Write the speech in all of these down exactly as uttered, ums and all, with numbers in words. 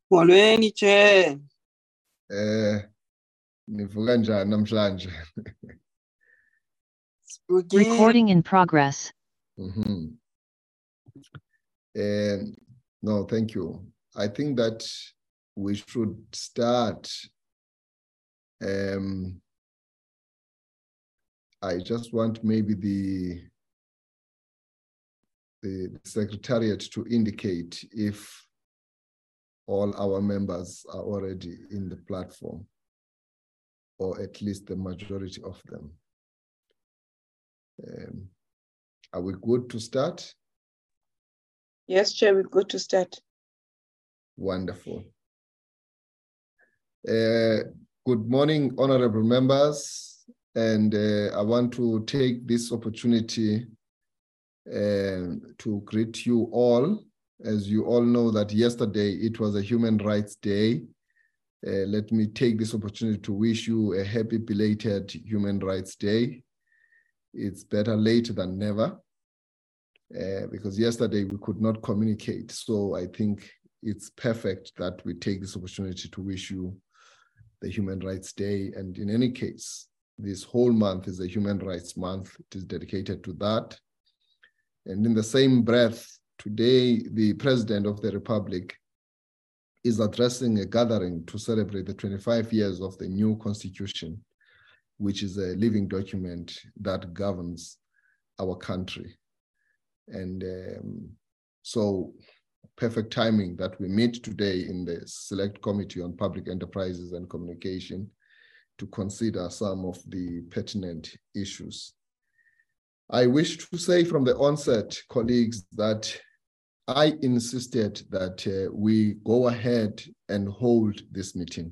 Molweni, Chair. Eh, nivuka njani namhlanje? Recording in progress. Mm-hmm. Uh, no, thank you. I think that we should start. Um, I just want maybe the, the Secretariat to indicate if all our members are already in the platform, or at least the majority of them. Um, are we good to start? Yes, Chair, we're good to start. Wonderful. Uh, good morning, honorable members. And uh, I want to take this opportunity uh, to greet you all. As you all know that yesterday it was a Human Rights Day. Uh, let me take this opportunity to wish you a happy belated Human Rights Day. It's better late than never, uh, because yesterday we could not communicate. So I think it's perfect that we take this opportunity to wish you the Human Rights Day. And in any case, this whole month is a Human Rights Month. It is dedicated to that. And in the same breath, today, the President of the Republic is addressing a gathering to celebrate the twenty-five years of the new Constitution, which is a living document that governs our country. And um, so perfect timing that we meet today in the Select Committee on Public Enterprises and Communication to consider some of the pertinent issues. I wish to say from the onset, colleagues, that I insisted that uh, we go ahead and hold this meeting.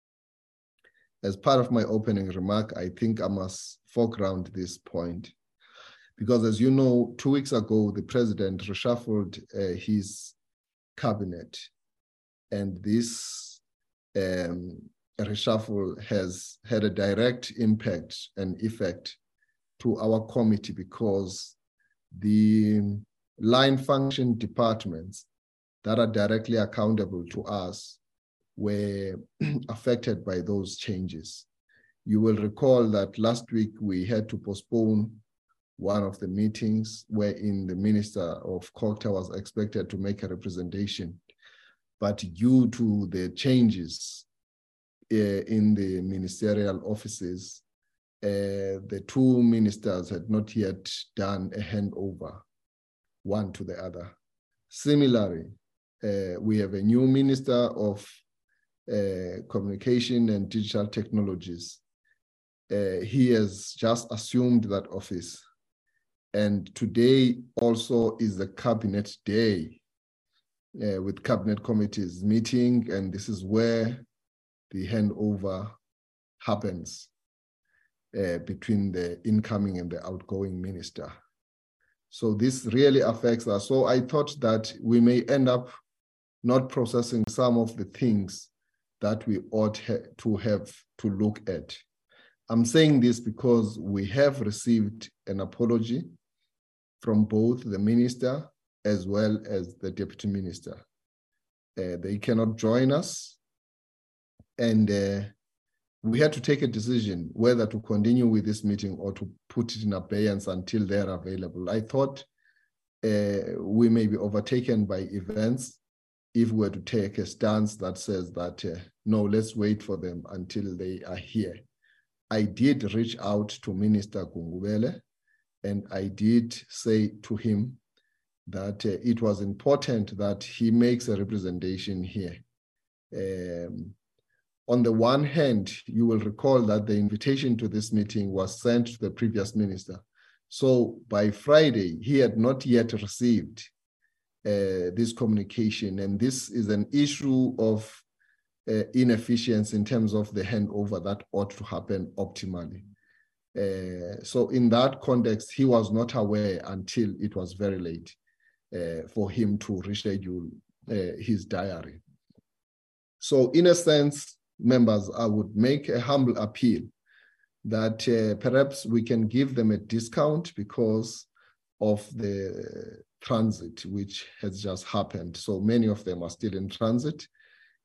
As part of my opening remark, I think I must foreground this point. Because as you know, two weeks ago, the president reshuffled uh, his cabinet. And this um, reshuffle has had a direct impact and effect to our committee, because the line function departments that are directly accountable to us were affected by those changes. You will recall that last week we had to postpone one of the meetings wherein the Minister of COGTA was expected to make a representation, but due to the changes uh, in the ministerial offices, uh, the two ministers had not yet done a handover one to the other. Similarly, uh, we have a new Minister of uh, Communication and Digital Technologies. Uh, he has just assumed that office. And today also is the Cabinet Day, uh, with Cabinet committees meeting, and this is where the handover happens uh, between the incoming and the outgoing minister. So this really affects us. So I thought that we may end up not processing some of the things that we ought ha to have to look at. I'm saying this because we have received an apology from both the minister as well as the deputy minister. Uh, they cannot join us, and uh, we had to take a decision whether to continue with this meeting or to put it in abeyance until they're available. I thought uh, we may be overtaken by events if we were to take a stance that says that, uh, no, let's wait for them until they are here. I did reach out to Minister Gungubele, and I did say to him that uh, it was important that he makes a representation here. Um, on the one hand, you will recall that the invitation to this meeting was sent to the previous minister. So by Friday, he had not yet received uh, this communication. And this is an issue of uh, inefficiency in terms of the handover that ought to happen optimally. Uh, so in that context, he was not aware until it was very late uh, for him to reschedule uh, his diary. So in a sense, members, I would make a humble appeal that uh, perhaps we can give them a discount because of the transit which has just happened. So many of them are still in transit,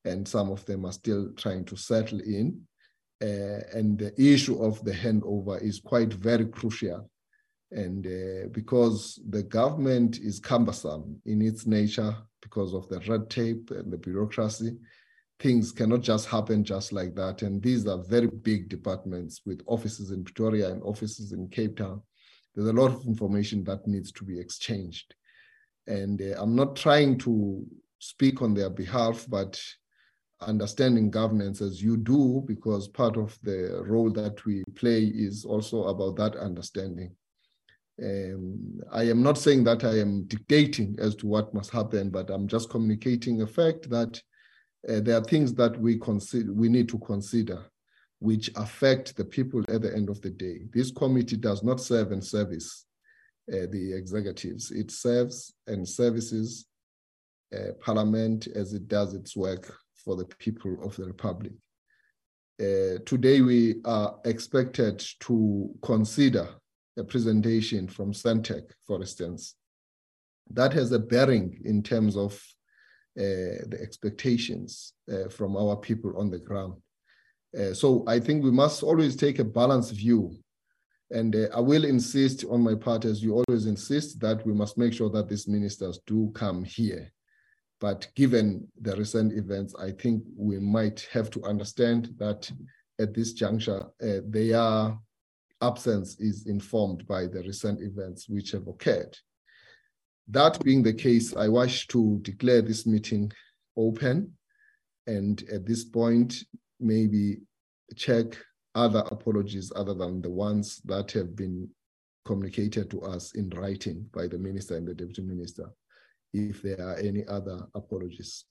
and some of them are still trying to settle in. Uh, and the issue of the handover is quite very crucial. And uh, because the government is cumbersome in its nature, because of the red tape and the bureaucracy, things cannot just happen just like that. And these are very big departments with offices in Pretoria and offices in Cape Town. There's a lot of information that needs to be exchanged. And uh, I'm not trying to speak on their behalf, but understanding governance as you do, because part of the role that we play is also about that understanding. Um, I am not saying that I am dictating as to what must happen, but I'm just communicating a fact that uh, there are things that we consider, we need to consider, which affect the people at the end of the day. This committee does not serve and service uh, the executives. It serves and services uh, Parliament as it does its work for the people of the Republic. Uh, today, we are expected to consider a presentation from Sentech, for instance. That has a bearing in terms of uh, the expectations uh, from our people on the ground. Uh, so I think we must always take a balanced view. And uh, I will insist on my part, as you always insist, that we must make sure that these ministers do come here. But given the recent events, I think we might have to understand that at this juncture, uh, their absence is informed by the recent events which have occurred. That being the case, I wish to declare this meeting open, and at this point, maybe check other apologies other than the ones that have been communicated to us in writing by the minister and the deputy minister, if there are any other apologies.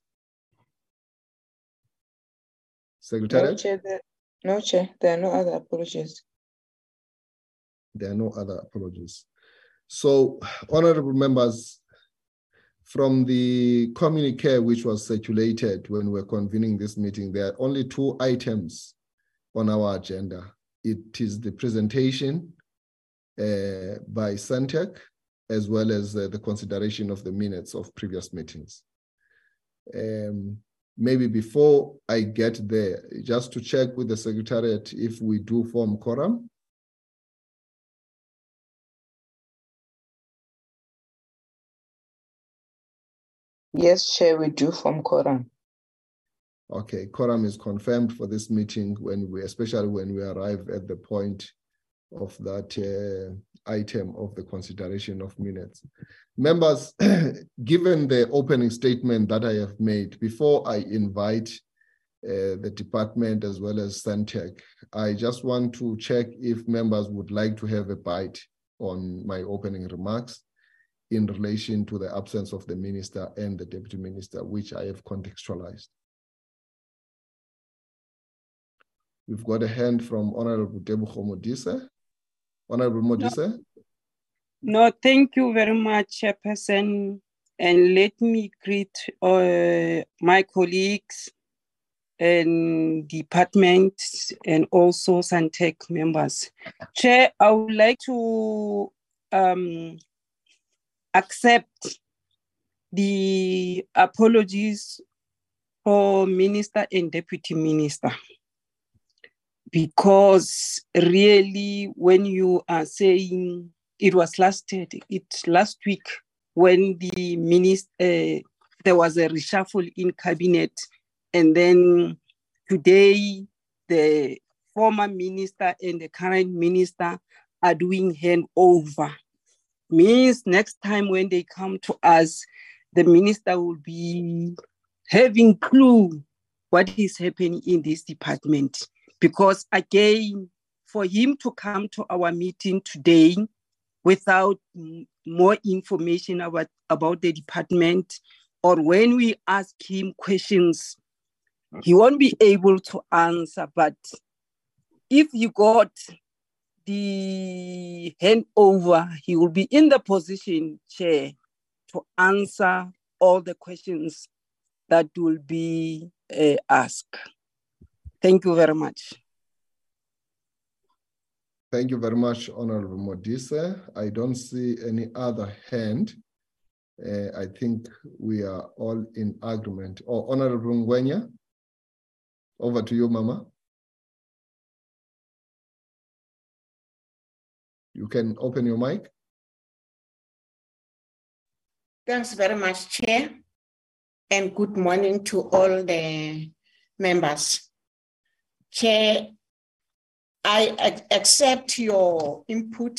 Secretary? No, Chair, there, no, Chair, there are no other apologies. There are no other apologies. So, honorable members, from the communique which was circulated when we were convening this meeting, there are only two items on our agenda. It is the presentation uh, by Sentech, as well as uh, the consideration of the minutes of previous meetings. Um, maybe before I get there, just to check with the Secretariat if we do form quorum. Yes, Chair, we do from quorum. Okay, quorum is confirmed for this meeting, when we, especially when we arrive at the point of that uh, item of the consideration of minutes. Members, given the opening statement that I have made, before I invite uh, the department as well as Sentech, I just want to check if members would like to have a bite on my opening remarks in relation to the absence of the minister and the deputy minister, which I have contextualized. We've got a hand from Honorable Tebogo Modise. Honorable Modise? No, thank you very much, Chairperson. And let me greet uh, my colleagues and departments and also Sentech members. Chair, I would like to um, accept the apologies for Minister and Deputy Minister, because really when you are saying it was last it last week when the minister uh, there was a reshuffle in cabinet, and then today the former minister and the current minister are doing handover. Means next time when they come to us, the minister will be having clue what is happening in this department. Because again, for him to come to our meeting today without more information about, about the department, or when we ask him questions, he won't be able to answer. But if you got the handover, he will be in the position, Chair, to answer all the questions that will be uh, asked. Thank you very much. Thank you very much, Honorable Modise. I don't see any other hand. Uh, I think we are all in agreement. Oh, Honorable Ngwenya? Over to you, Mama. You can open your mic. Thanks very much, Chair, and good morning to all the members. Chair, I ac accept your input.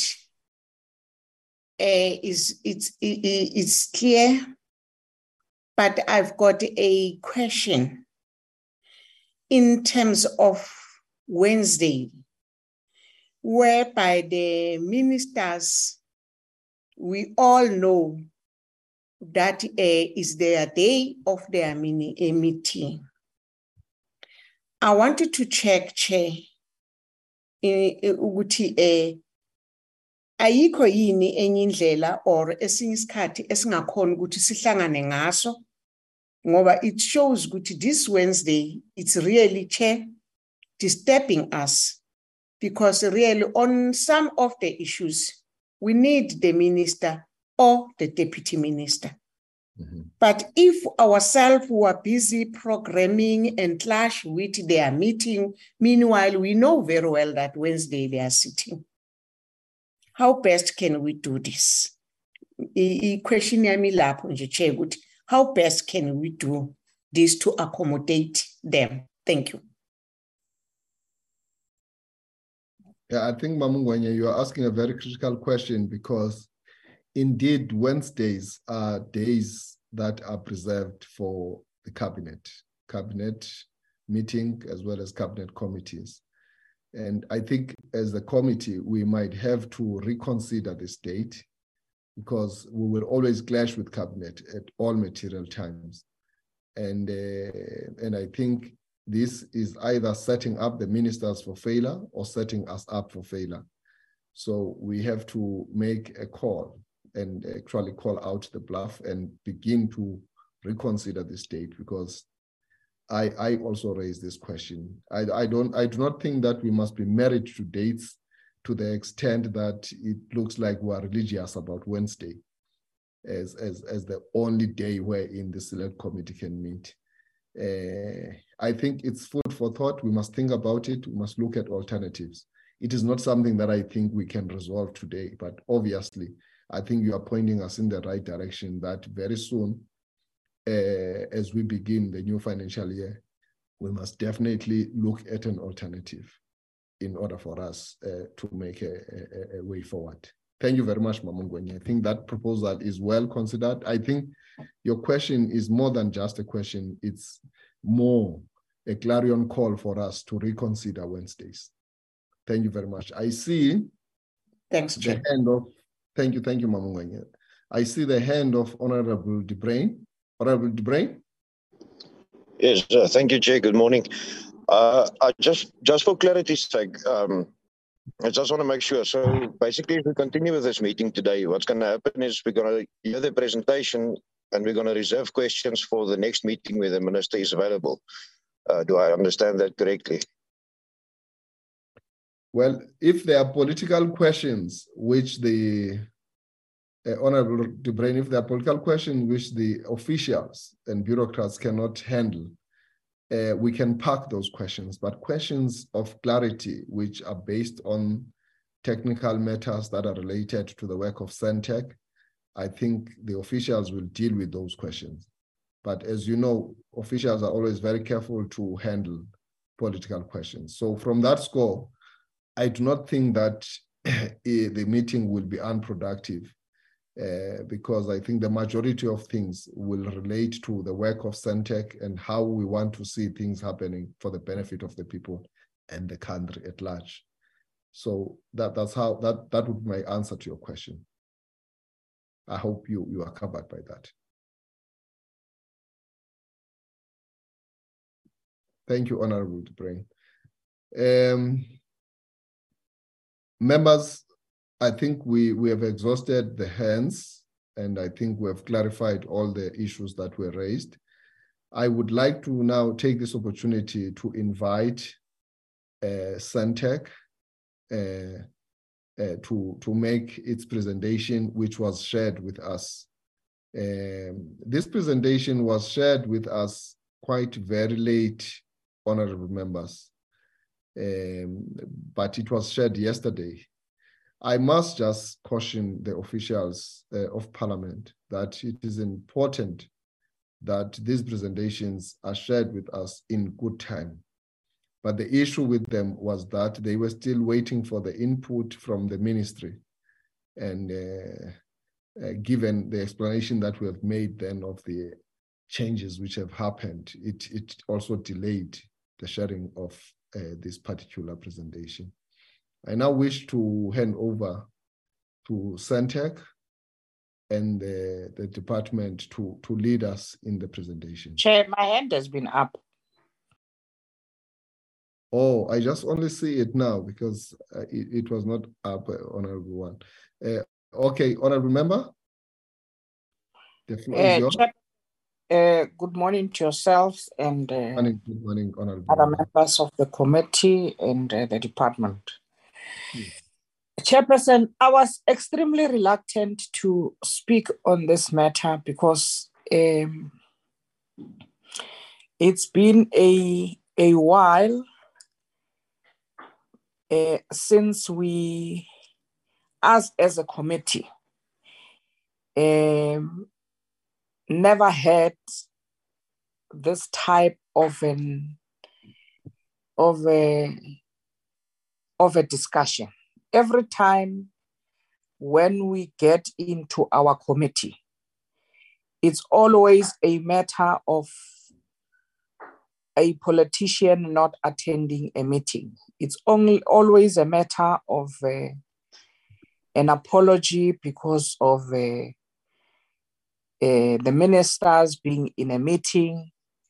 Uh, is it's it, it's clear, but I've got a question in terms of Wednesday, whereby the ministers, we all know that uh, is their day of their mini a meeting. I wanted to check, Chair, ukuthi eh ayikho yini enye indlela or esinye isikhathi esingakhona ukuthi sihlangane ngaso, ngoba it shows ukuthi this Wednesday it's really, Chair, disturbing us, because really on some of the issues we need the minister or the deputy minister. Mm-hmm. But if ourselves were busy programming and clash with their meeting, meanwhile, we know very well that Wednesday they are sitting. How best can we do this? Question how best can we do this to accommodate them? Thank you. Yeah, I think, Mamungwenya, you are asking a very critical question, because indeed, Wednesdays are days that are preserved for the cabinet, cabinet meeting, as well as cabinet committees. And I think as a committee, we might have to reconsider this date, because we will always clash with cabinet at all material times. And, uh, and I think this is either setting up the ministers for failure or setting us up for failure. So we have to make a call and actually call out the bluff and begin to reconsider this date, because I, I also raise this question. I, I, don't, I do not think that we must be married to dates to the extent that it looks like we are religious about Wednesday as, as, as the only day wherein the select committee can meet. Uh, I think it's food for thought. We must think about it. We must look at alternatives. It is not something that I think we can resolve today, but obviously, I think you are pointing us in the right direction, that very soon, uh, as we begin the new financial year, we must definitely look at an alternative in order for us uh, to make a, a, a way forward. Thank you very much, Mamungwenya. I think that proposal is well considered. I think your question is more than just a question. It's more a clarion call for us to reconsider Wednesdays. Thank you very much. I see Thanks, Chair. the hand of, thank you, thank you, Mamungwenya. I see the hand of Honorable De Bruin. Honorable De Bruin? Yes, uh, thank you, Chair. Good morning. Uh, I just, just for clarity's sake, um, I just want to make sure. So basically, if we continue with this meeting today, what's going to happen is we're going to hear the presentation and we're going to reserve questions for the next meeting where the minister is available. Uh, do I understand that correctly? Well, if there are political questions which the uh, Honorable De Bruin, if there are political questions which the officials and bureaucrats cannot handle, uh, we can park those questions. But questions of clarity, which are based on technical matters that are related to the work of Sentech, I think the officials will deal with those questions. But as you know, officials are always very careful to handle political questions. So from that score, I do not think that the meeting will be unproductive, uh, because I think the majority of things will relate to the work of Sentech and how we want to see things happening for the benefit of the people and the country at large. So that, that's how, that, that would be my answer to your question. I hope you, you are covered by that. Thank you, Honorable De Bruin. Um, members, I think we, we have exhausted the hands, and I think we have clarified all the issues that were raised. I would like to now take this opportunity to invite uh, Sentech uh, uh, to, to make its presentation, which was shared with us. Um, this presentation was shared with us quite very late honorable members, um, but it was shared yesterday. I must just caution the officials uh, of Parliament that it is important that these presentations are shared with us in good time. But the issue with them was that they were still waiting for the input from the ministry. And uh, uh, given the explanation that we have made then of the changes which have happened, it, it also delayed the sharing of uh, this particular presentation. I now wish to hand over to Sentech and the, the department to, to lead us in the presentation. Chair, my hand has been up. Oh, I just only see it now because uh, it, it was not up, uh, Honorable One. Uh, okay, Honorable Member. The floor is Uh, yours. Chair, uh, good morning to yourselves and uh, Good morning, good morning, Honorable other Member. members of the committee and uh, the department. Hmm. Chairperson, I was extremely reluctant to speak on this matter because um, it's been a, a while uh, since we, us as a committee, um, never had this type of an of a of a discussion. Every time when we get into our committee, it's always a matter of a politician not attending a meeting. It's only always a matter of uh, an apology because of uh, uh, the ministers being in a meeting.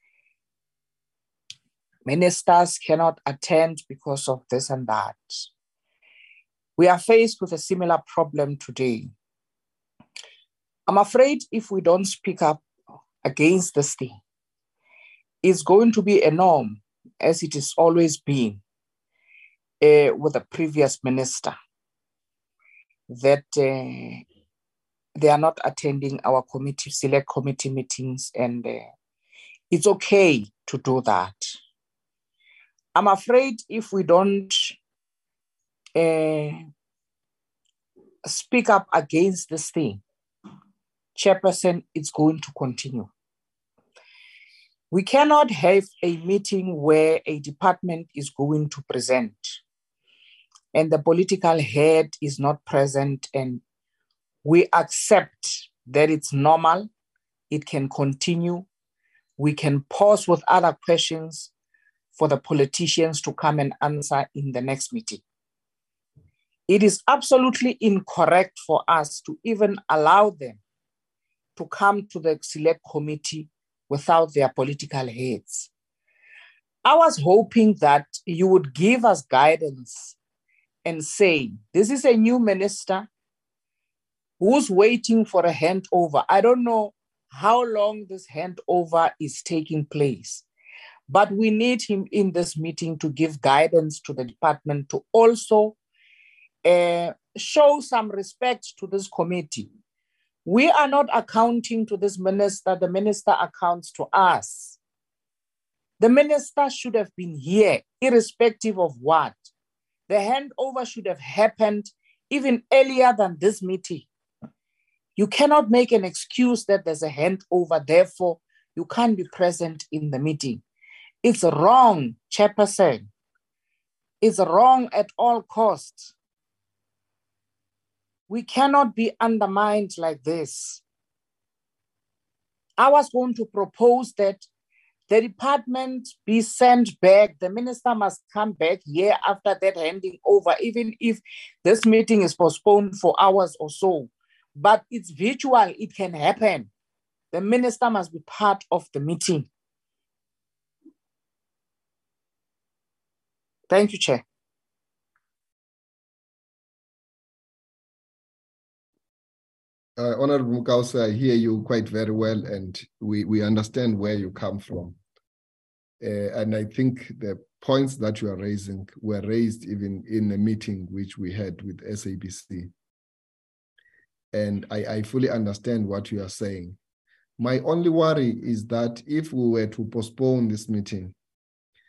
Ministers cannot attend because of this and that. We are faced with a similar problem today. I'm afraid if we don't speak up against this thing, it's going to be a norm, as it has always been uh, with the previous minister, that uh, they are not attending our committee, select committee meetings, and uh, it's okay to do that. I'm afraid if we don't uh, speak up against this thing, Chairperson, it's going to continue. We cannot have a meeting where a department is going to present and the political head is not present, and we accept that it's normal, it can continue. We can pause with other questions for the politicians to come and answer in the next meeting. It is absolutely incorrect for us to even allow them to come to the select committee without their political heads. I was hoping that you would give us guidance and say, this is a new minister who's waiting for a handover. I don't know how long this handover is taking place, but we need him in this meeting to give guidance to the department to also uh, show some respect to this committee. We are not accounting to this minister, the minister accounts to us. The minister should have been here, irrespective of what. The handover should have happened even earlier than this meeting. You cannot make an excuse that there's a handover, therefore you can't be present in the meeting. It's wrong, Chairperson. It's wrong at all costs. We cannot be undermined like this. I was going to propose that the department be sent back. The minister must come back here after that handing over, even if this meeting is postponed for hours or so. But it's virtual, it can happen. The minister must be part of the meeting. Thank you, Chair. Uh, Honorable Mukause, I hear you quite very well, and we, we understand where you come from. Uh, and I think the points that you are raising were raised even in a meeting which we had with S A B C. And I, I fully understand what you are saying. My only worry is that if we were to postpone this meeting,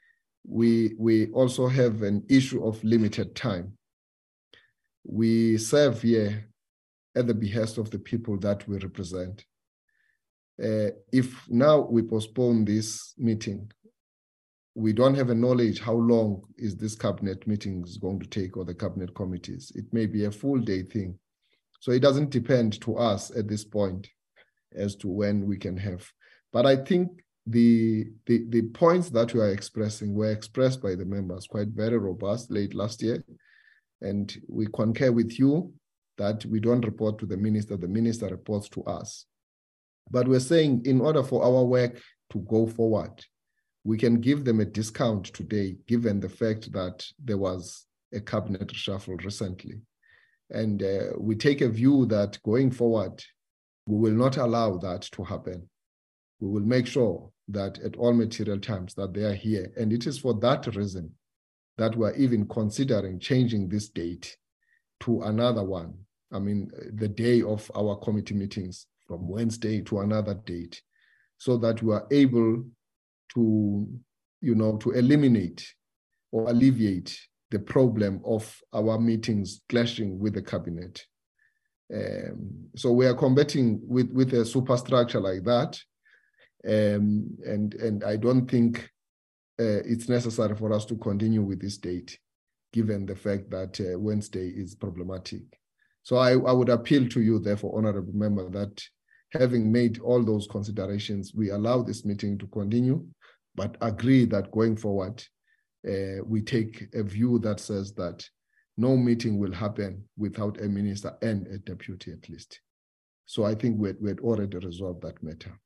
we, we also have an issue of limited time. We serve here at the behest of the people that we represent. Uh, if now we postpone this meeting, we don't have a knowledge how long is this cabinet meeting is going to take, or the cabinet committees. It may be a full day thing. So it doesn't depend to us at this point as to when we can have. But I think the, the, the points that we are expressing were expressed by the members quite very robust late last year. And we concur with you that we don't report to the minister, the minister reports to us. But we're saying in order for our work to go forward, we can give them a discount today, given the fact that there was a cabinet reshuffle recently. And uh, we take a view that going forward, we will not allow that to happen. We will make sure that at all material times that they are here. And it is for that reason that we're even considering changing this date to another one. I mean, the day of our committee meetings from Wednesday to another date, so that we are able to, you know, to eliminate or alleviate the problem of our meetings clashing with the cabinet. Um, so we are combating with, with a superstructure like that. Um, and, and I don't think uh, it's necessary for us to continue with this date, given the fact that uh, Wednesday is problematic. So I, I would appeal to you, therefore, honorable member, that having made all those considerations, we allow this meeting to continue, but agree that going forward, uh, we take a view that says that no meeting will happen without a minister and a deputy at least. So I think we had, we had already resolved that matter.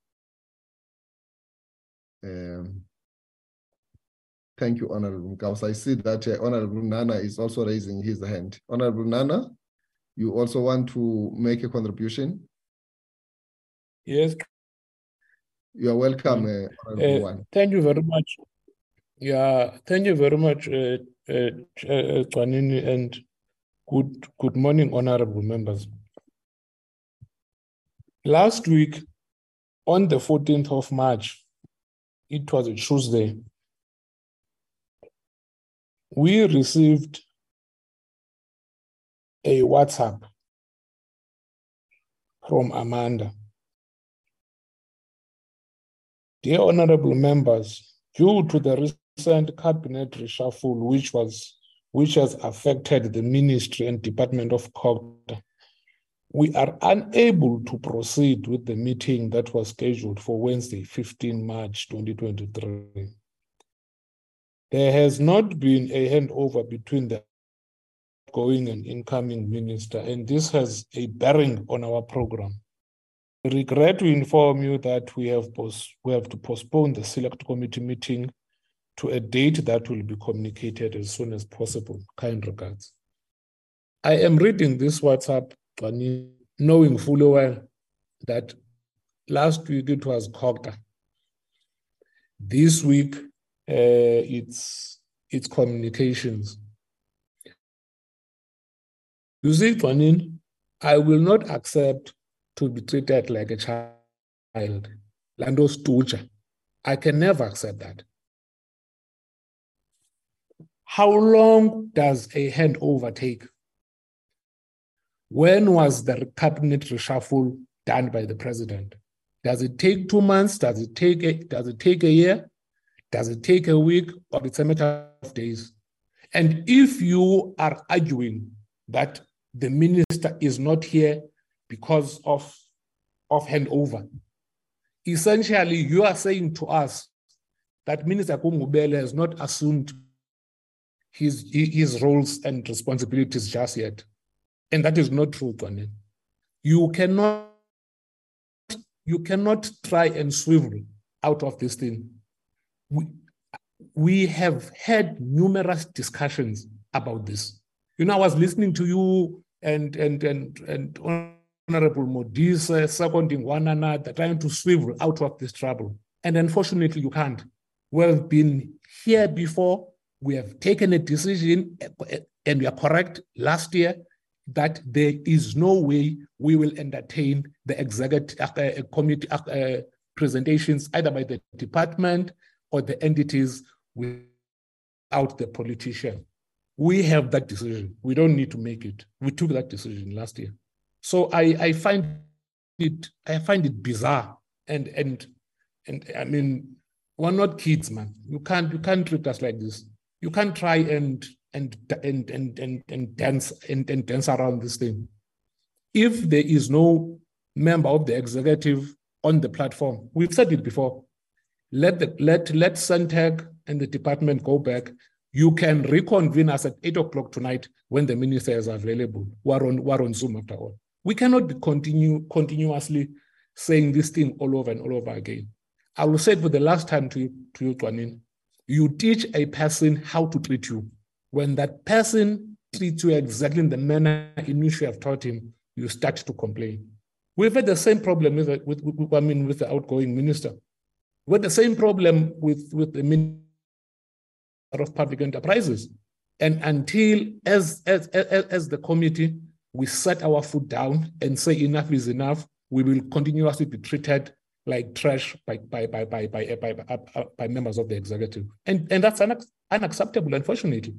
Um, thank you, Honorable Mkaus. I see that uh, Honorable Nana is also raising his hand. Honorable Nana, you also want to make a contribution? Yes. You are welcome, uh, Honorable Uh, One. thank you very much. Yeah, thank you very much, uh, uh, uh, Twanini, and good, good morning, honorable members. Last week, on the fourteenth of March, it was a Tuesday, we received a WhatsApp from Amanda. Dear honorable members, due to the recent cabinet reshuffle, which was which has affected the Ministry and Department of COGTA, we are unable to proceed with the meeting that was scheduled for Wednesday, fifteenth March twenty twenty-three. There has not been a handover between the outgoing and incoming minister, and this has a bearing on our program. I regret to inform you that we have, post, we have to postpone the select committee meeting to a date that will be communicated as soon as possible. Kind regards. I am reading this WhatsApp, knowing fully well that last week it was COGTA. This week, uh, it's, it's communications. You see, Twanin, I will not accept to be treated like a child. Lando Stuja. I can never accept that. How long does a handover take? When was the cabinet reshuffle done by the president? Does it take two months? Does it take a, does it take a year? Does it take a week? Or it's a matter of days? And if you are arguing that the minister is not here because of, of handover, essentially you are saying to us that Minister Kungubele has not assumed his, his roles and responsibilities just yet. And that is not true, Twane. You cannot, you cannot try and swivel out of this thing. We, we have had numerous discussions about this. You know, I was listening to you and and and and Honorable Modise seconding one another, trying to swivel out of this trouble. And unfortunately, you can't. We've been here before. We have taken a decision, and we are correct last year, that there is no way we will entertain the executive uh, committee uh, presentations either by the department or the entities with out the politician. We have that decision. We don't need to make it. We took that decision last year. So I, I find it I find it bizarre. And and and I mean, we're not kids, man. You can't you can't treat us like this. You can't try and and and and and, and dance and, and dance around this thing. If there is no member of the executive on the platform, we've said it before. Let the let let Sentech and the department go back. You can reconvene us at eight o'clock tonight when the minister is available. We're on, we're on Zoom after all. We cannot be continue continuously saying this thing all over and all over again. I will say it for the last time to you, to you, Tuanin. You teach a person how to treat you. When that person treats you exactly in the manner in which you have taught him, you start to complain. We've had the same problem with, with, with, I mean, with the outgoing minister. We had the same problem with, with the minister of public enterprises. And until, as, as, as, as the committee, we set our foot down and say enough is enough, we will continuously be treated like trash by, by, by, by, by, by, by, by members of the executive. And, and that's unac unacceptable, unfortunately.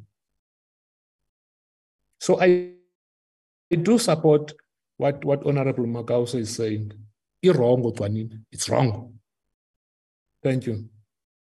So I, I do support what, what Honorable Magausa is saying. It's wrong, it's wrong. Thank you.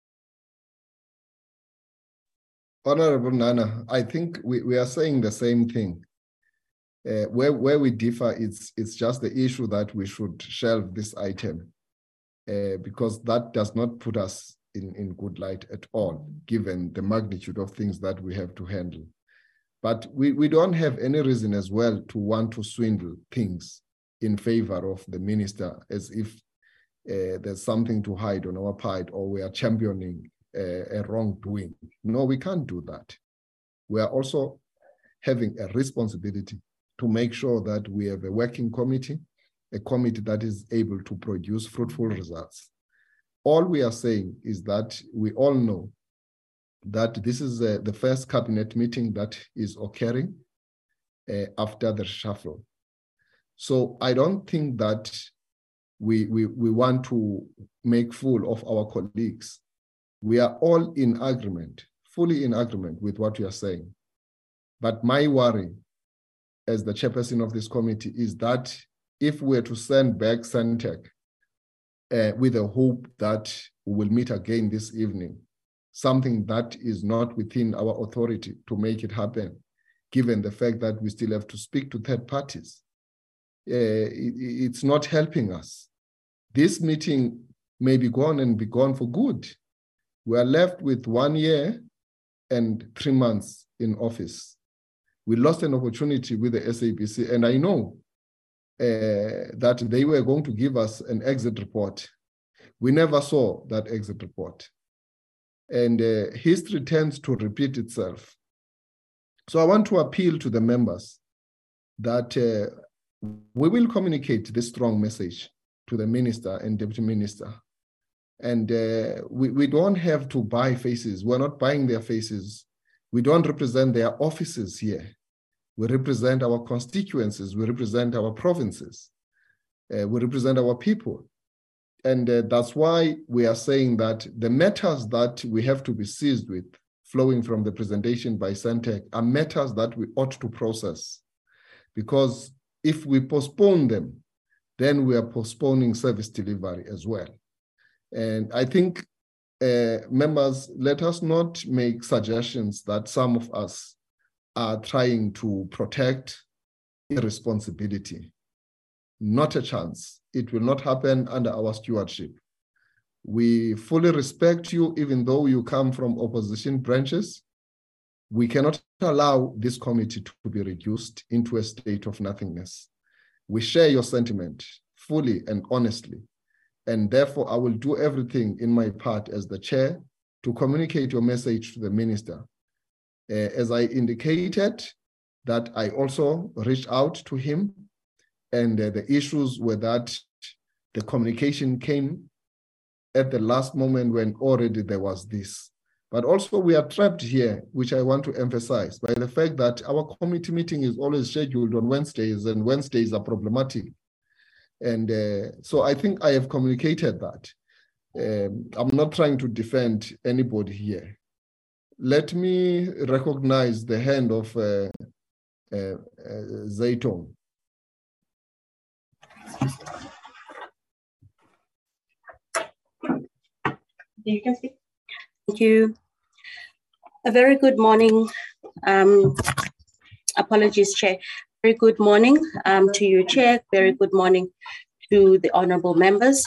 Honorable Nana, I think we, we are saying the same thing. Uh, where, where we differ, it's, it's just the issue that we should shelve this item uh, because that does not put us in, in good light at all, given the magnitude of things that we have to handle. But we, we don't have any reason as well to want to swindle things in favor of the minister as if uh, there's something to hide on our part or we are championing a, a wrongdoing. No, we can't do that. We are also having a responsibility to make sure that we have a working committee, a committee that is able to produce fruitful results. All we are saying is that we all know that this is uh, the first cabinet meeting that is occurring uh, after the reshuffle. So I don't think that we, we, we want to make fool of our colleagues. We are all in agreement, fully in agreement with what you are saying. But my worry as the chairperson of this committee is that if we're to send back Sentech uh, with a hope that we will meet again this evening, something that is not within our authority to make it happen, given the fact that we still have to speak to third parties, uh, it, it's not helping us. This meeting may be gone and be gone for good. We are left with one year and three months in office. We lost an opportunity with the S A B C, and I know uh, that they were going to give us an exit report. We never saw that exit report. And uh, history tends to repeat itself. So I want to appeal to the members that uh, we will communicate this strong message to the minister and deputy minister. And uh, we, we don't have to buy faces. We're not buying their faces. We don't represent their offices here. We represent our constituencies. We represent our provinces. Uh, we represent our people. And uh, that's why we are saying that the matters that we have to be seized with, flowing from the presentation by Sentech, are matters that we ought to process. Because if we postpone them, then we are postponing service delivery as well. And I think, uh, members, let us not make suggestions that some of us are trying to protect irresponsibility. Not a chance. It will not happen under our stewardship. We fully respect you, even though you come from opposition branches. We cannot allow this committee to be reduced into a state of nothingness. We share your sentiment fully and honestly. And therefore, I will do everything in my part as the chair to communicate your message to the minister. Uh, as I indicated, that I also reached out to him, and uh, the issues were that the communication came at the last moment when already there was this. But also we are trapped here, which I want to emphasize, by the fact that our committee meeting is always scheduled on Wednesdays, and Wednesdays are problematic. And uh, so I think I have communicated that. Um, I'm not trying to defend anybody here. let me recognize the hand of uh, uh, uh, Zayton. You can speak. Thank you. A very good morning. Um, apologies, Chair. Very good morning um, to you, Chair. Very good morning to the honorable members.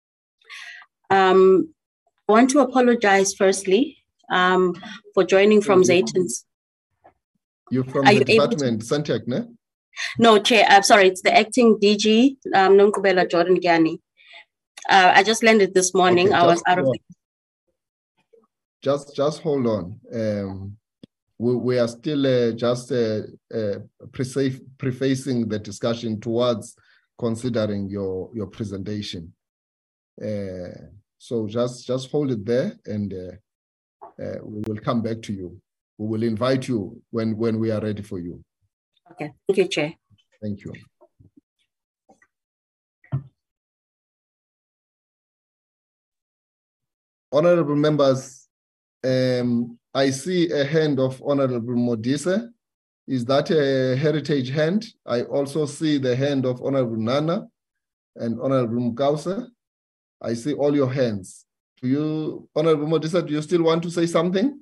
Um, I want to apologize firstly um, for joining from Zayton's. You're from Are the you department, Santek, no? No, Chair, I'm sorry, it's the acting D G, um, Nomkubela Jordan Gyani. Uh, I just landed this morning. Okay, I was out of the... Just, just hold on. Um, we, we are still uh, just uh, uh, prefacing the discussion towards considering your, your presentation. Uh, so just, just hold it there, and uh, uh, we will come back to you. We will invite you when, when we are ready for you. Okay, thank you, Chair. Thank you. Honorable members, um, I see a hand of Honorable Modise. Is that a heritage hand? I also see the hand of Honorable Nana and Honorable Mukause. I see all your hands. Do you, Honorable Modise, do you still want to say something?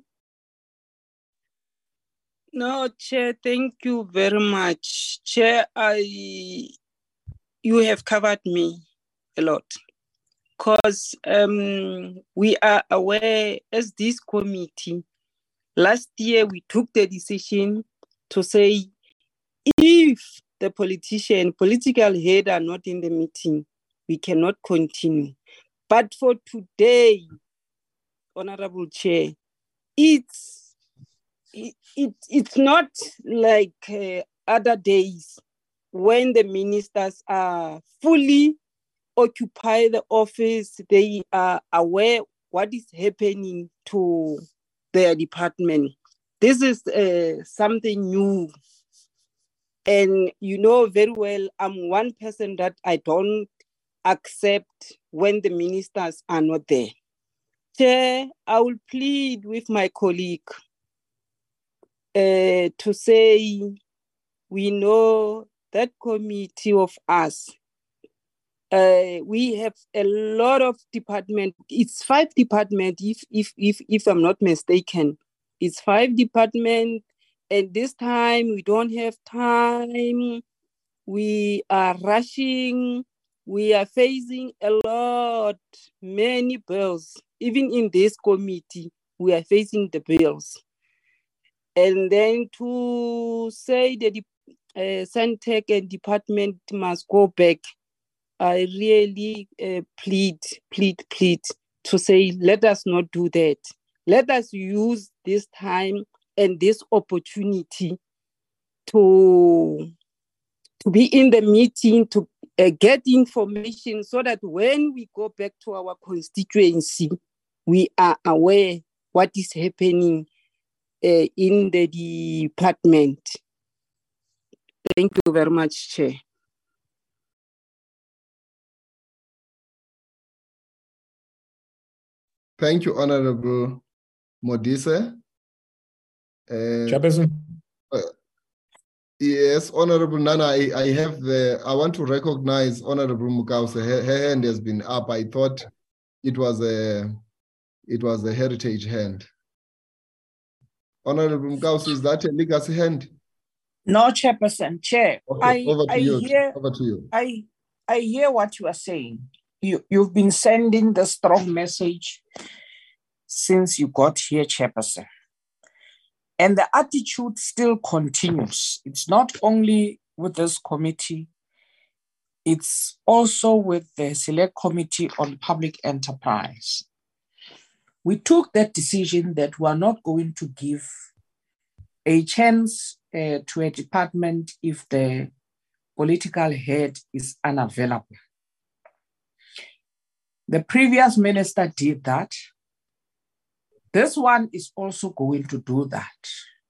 No, Chair, thank you very much. Chair, I, you have covered me a lot, because um, we are aware as this committee, last year we took the decision to say, if the politician, political head are not in the meeting, we cannot continue. But for today, Honorable Chair, it's It, it, it's not like uh, other days when the ministers are fully occupy the office, they are aware what is happening to their department. This is uh, something new. And you know very well, I'm one person that I don't accept when the ministers are not there. Chair, I will plead with my colleague Uh, to say we know that committee of us, uh, we have a lot of department. It's five department, if if if if I'm not mistaken. It's five department, and this time we don't have time. We are rushing. We are facing a lot, many bills. Even in this committee, we are facing the bills. And then to say that the uh, Santec and department must go back, I really uh, plead, plead, plead to say, let us not do that. Let us use this time and this opportunity to, to be in the meeting, to uh, get information so that when we go back to our constituency, we are aware what is happening Uh, in the department. Thank you very much, Chair. Thank you, Honorable Modise. Uh, Chairperson. Uh, yes, Honorable Nana, I, I have the, I want to recognize Honorable Mukause. Her, her hand has been up. I thought it was a, it was a heritage hand. Honorable Mukause, is that a legacy hand? No, Chairperson. Chair, Okay, I, over to I you. hear, Over to you. I, I hear what you are saying. You, you've been sending the strong message since you got here, Chairperson. And the attitude still continues. It's not only with this committee, it's also with the Select Committee on Public Enterprise. We took that decision that we are not going to give a chance uh, to a department if the political head is unavailable. The previous minister did that. This one is also going to do that.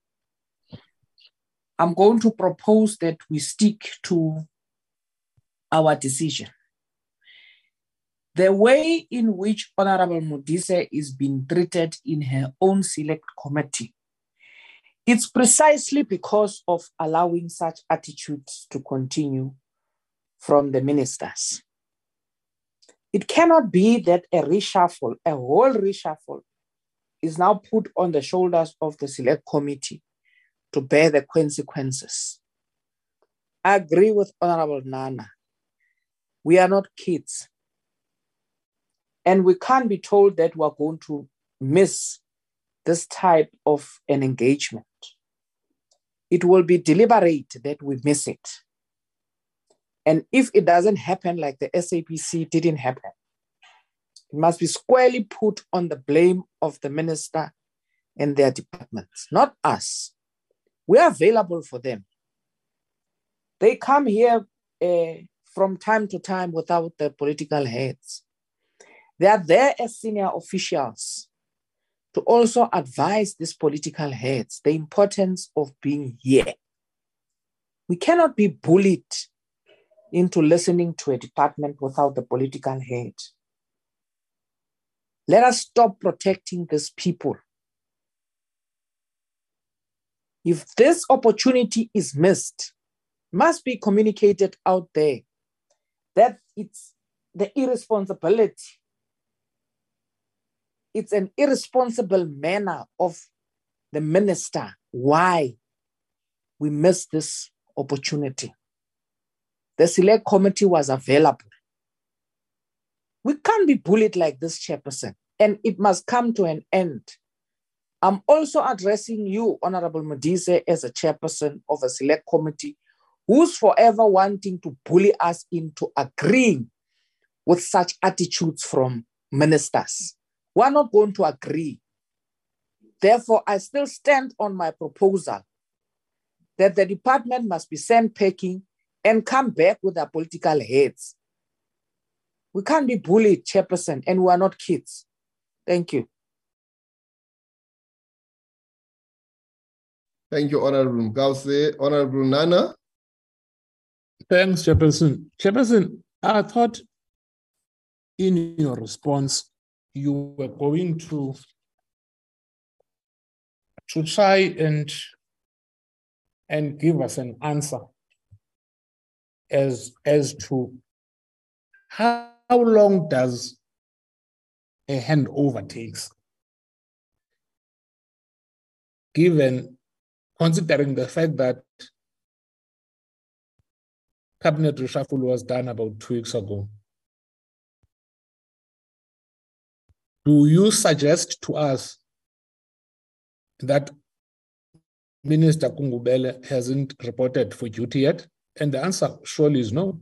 I'm going to propose that we stick to our decision. The way in which Honorable Modise is being treated in her own select committee, it's precisely because of allowing such attitudes to continue from the ministers. It cannot be that a reshuffle, a whole reshuffle, is now put on the shoulders of the select committee to bear the consequences. I agree with Honorable Nana. We are not kids. And we can't be told that we're going to miss this type of an engagement. It will be deliberate that we miss it. And if it doesn't happen like the S A P C didn't happen, it must be squarely put on the blame of the minister and their departments, not us. We are available for them. They come here uh, from time to time without the political heads. They are there as senior officials to also advise these political heads the importance of being here. We cannot be bullied into listening to a department without the political head. Let us stop protecting these people. If this opportunity is missed, it must be communicated out there that it's the irresponsibility. It's an irresponsible manner of the minister why we missed this opportunity. The select committee was available. We can't be bullied like this, Chairperson, and it must come to an end. I'm also addressing you, Honorable Modise, as a chairperson of a select committee who's forever wanting to bully us into agreeing with such attitudes from ministers. We're not going to agree. Therefore, I still stand on my proposal that the department must be sent packing and come back with their political heads. We can't be bullied, Chairperson, and we are not kids. Thank you. Thank you, Honorable Mkause. Honorable Nana. Thanks, Chairperson. Chairperson, I thought in your response, you were going to, to try and, and give us an answer as, as to how, how long does a handover takes, given, considering the fact that cabinet reshuffle was done about two weeks ago. Do you suggest to us that Minister Kungubele hasn't reported for duty yet? And the answer surely is no.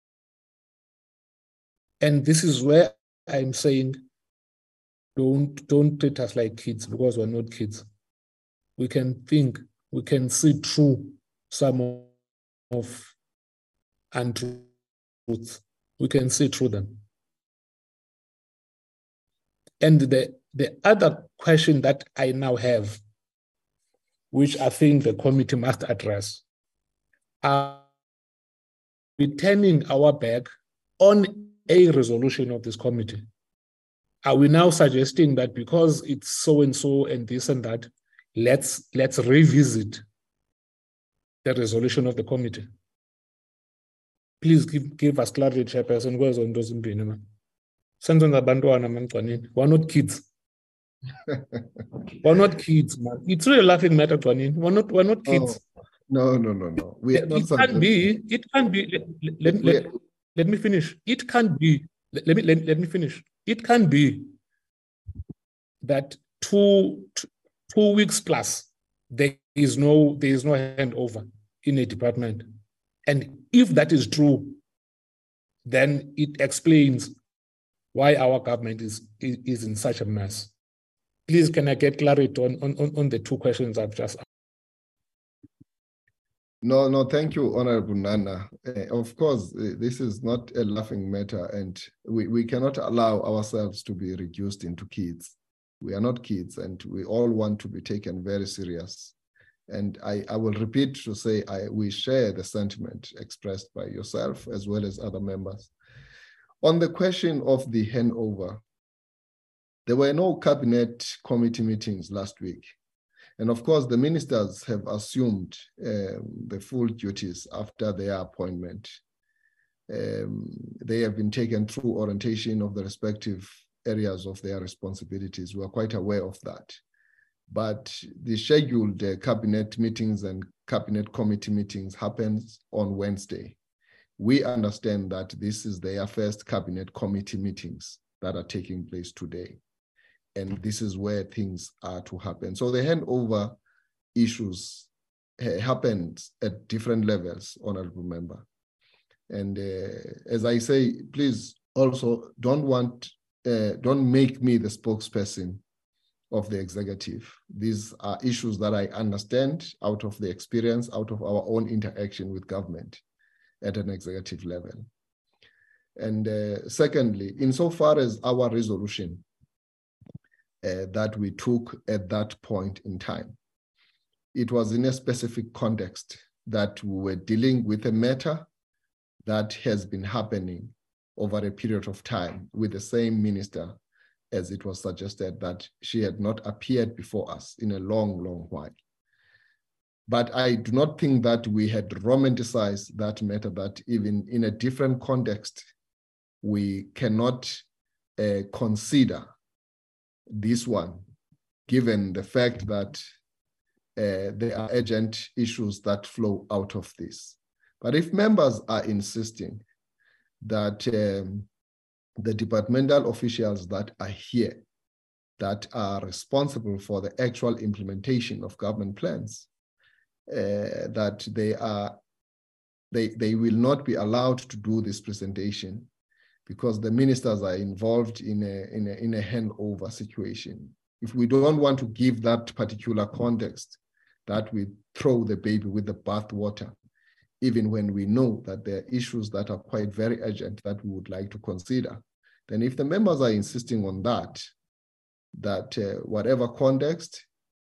And this is where I'm saying, don't, don't treat us like kids, because we're not kids. We can think, we can see through some of untruths. We can see through them. And the, the other question that I now have, which I think the committee must address, are we turning our back on a resolution of this committee? Are we now suggesting that because it's so-and-so and this and that, let's, let's revisit the resolution of the committee? Please give, give us clarity, Chairperson. Where's on those in Binema? We're not kids. We're not kids, man. It's really a laughing matter, Twanin. We're not, we're not kids. Oh, no, no, no, no. We it it can be, it can be, let, let, let, let me finish. It can be, let, let me let, let me finish. It can be that two, two, two weeks plus, there is no, there is no handover in a department. And if that is true, then it explains why our government is, is, is in such a mess. Please, can I get clarity on, on, on the two questions I've just asked? No, no, thank you, Honorable Nana. Uh, of course, uh, this is not a laughing matter, and we, we cannot allow ourselves to be reduced into kids. We are not kids, and we all want to be taken very serious. And I, I will repeat to say I, we share the sentiment expressed by yourself as well as other members. On the question of the handover, there were no cabinet committee meetings last week. And of course, the ministers have assumed uh, the full duties after their appointment. Um, they have been taken through orientation of the respective areas of their responsibilities. We are quite aware of that. But the scheduled uh, cabinet meetings and cabinet committee meetings happens on Wednesday. We understand that this is their first cabinet committee meetings that are taking place today. And this is where things are to happen. So the handover issues uh, happened at different levels, Honorable Member. And uh, as I say, please also don't want, uh, don't make me the spokesperson of the executive. These are issues that I understand out of the experience, out of our own interaction with government at an executive level. And uh, secondly, insofar as our resolution uh, that we took at that point in time, it was in a specific context that we were dealing with a matter that has been happening over a period of time with the same minister, as it was suggested that she had not appeared before us in a long, long while. But I do not think that we had romanticized that matter, that even in a different context, we cannot uh, consider this one, given the fact that uh, there are urgent issues that flow out of this. But if members are insisting that um, the departmental officials that are here, that are responsible for the actual implementation of government plans, uh, that they are, they, they will not be allowed to do this presentation because the ministers are involved in a, in a, in a handover situation. If we don't want to give that particular context, that we throw the baby with the bathwater, even when we know that there are issues that are quite very urgent that we would like to consider, then if the members are insisting on that, that uh, whatever context,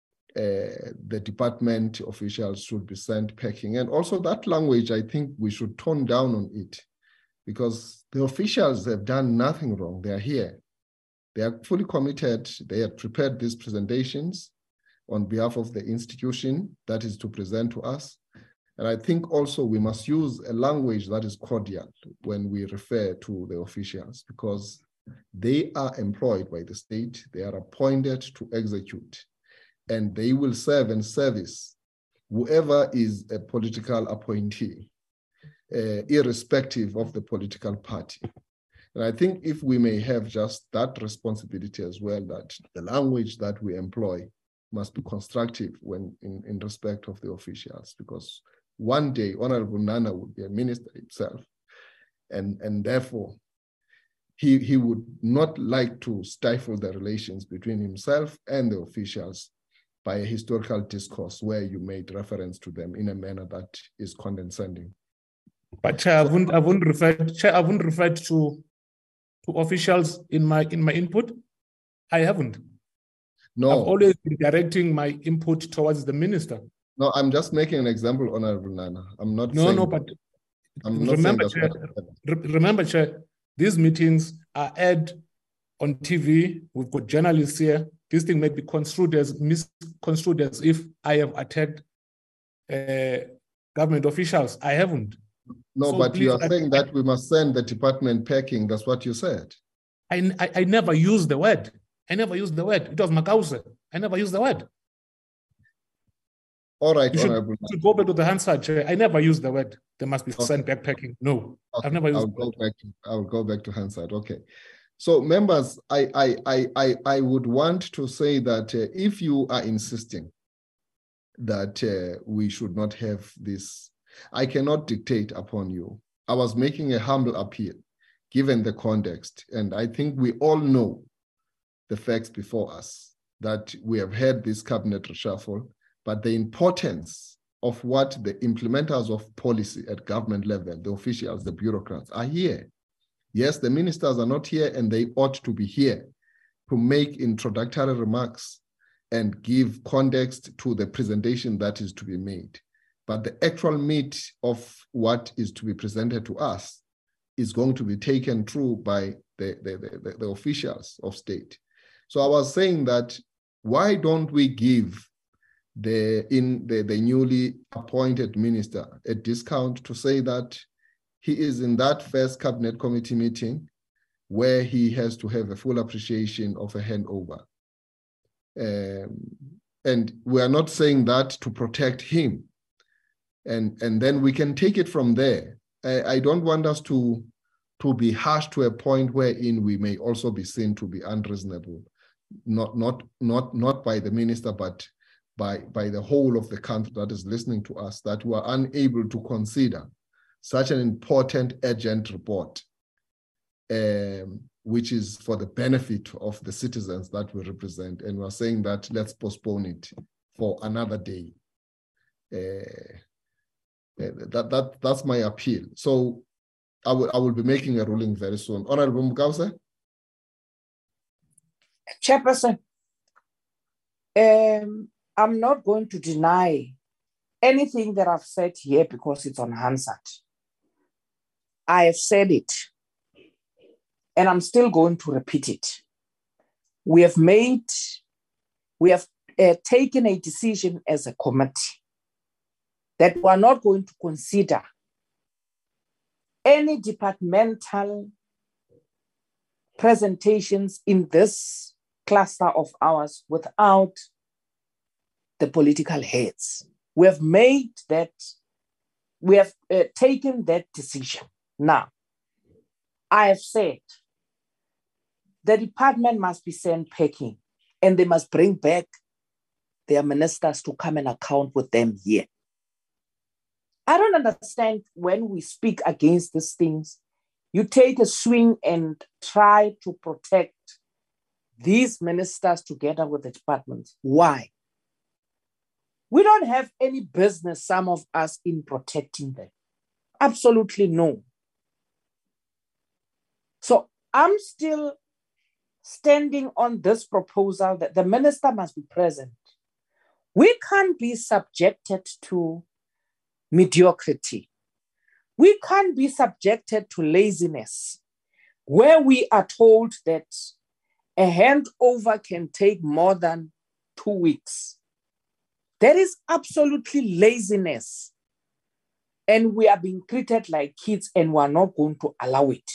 uh, the department officials should be sent packing. And also that language, I think we should tone down on it, because the officials have done nothing wrong. They are here. They are fully committed. They have prepared these presentations on behalf of the institution that is to present to us. And I think also we must use a language that is cordial when we refer to the officials, because they are employed by the state, they are appointed to execute, and they will serve and service whoever is a political appointee, uh, irrespective of the political party. And I think if we may have just that responsibility as well, that the language that we employ must be constructive when in, in respect of the officials, because one day Honorable Nana would be a minister himself, and, and therefore he, he would not like to stifle the relations between himself and the officials by a historical discourse where you made reference to them in a manner that is condescending. But Chair, I wouldn't, I wouldn't refer, Chair, I wouldn't refer to, to officials in my in my input. I haven't. No. I've always been directing my input towards the minister. No, I'm just making an example, Honorable Nana. I'm not No, saying, no, but I'm not remember, saying Chair, remember, Chair, these meetings are aired on T V. We've got journalists here. This thing may be construed as misconstrued as if I have attacked uh, government officials. I haven't. No, So but please, you are I- saying that we must send the department packing. That's what you said. I, I, I never used the word. I never used the word. It was Makause. I never used the word. All right, You should, Honorable you should go back to the Hansard, Chair. I never used the word. They must be Okay. sent backpacking. No, Okay, I've never used I'll the go word. back to I'll go back to Hansard. Okay. So members, I I I I, I would want to say that uh, if you are insisting that uh, we should not have this, I cannot dictate upon you. I was making a humble appeal, given the context, and I think we all know the facts before us, that we have had this cabinet reshuffle, but the importance of what the implementers of policy at government level, the officials, the bureaucrats, are here. Yes, the ministers are not here, and they ought to be here to make introductory remarks and give context to the presentation that is to be made. But the actual meat of what is to be presented to us is going to be taken through by the, the, the, the officials of state. So I was saying that why don't we give the in the, the newly appointed minister a discount to say that he is in that first cabinet committee meeting where he has to have a full appreciation of a handover. Um, and we are not saying that to protect him. And, and then we can take it from there. I, I don't want us to, to be harsh to a point wherein we may also be seen to be unreasonable, not, not, not, not by the minister, but by, by the whole of the country that is listening to us, that we are unable to consider such an important urgent report, um, which is for the benefit of the citizens that we represent. And we're saying that let's postpone it for another day. Uh, that, that, that's my appeal. So I will, I will be making a ruling very soon. Honorable Mugauza? Chairperson, um, I'm not going to deny anything that I've said here because it's on Hansard. I have said it, and I'm still going to repeat it. We have made, we have uh, taken a decision as a committee that we are not going to consider any departmental presentations in this cluster of ours without the political heads. We have made that, we have uh, taken that decision. Now, I have said the department must be sent packing and they must bring back their ministers to come and account with them here. I don't understand when we speak against these things, you take a swing and try to protect these ministers together with the departments. Why? We don't have any business, some of us, in protecting them. Absolutely no. So I'm still standing on this proposal that the minister must be present. We can't be subjected to mediocrity. We can't be subjected to laziness, where we are told that a handover can take more than two weeks. That is absolutely laziness. And we are being treated like kids and we are not going to allow it.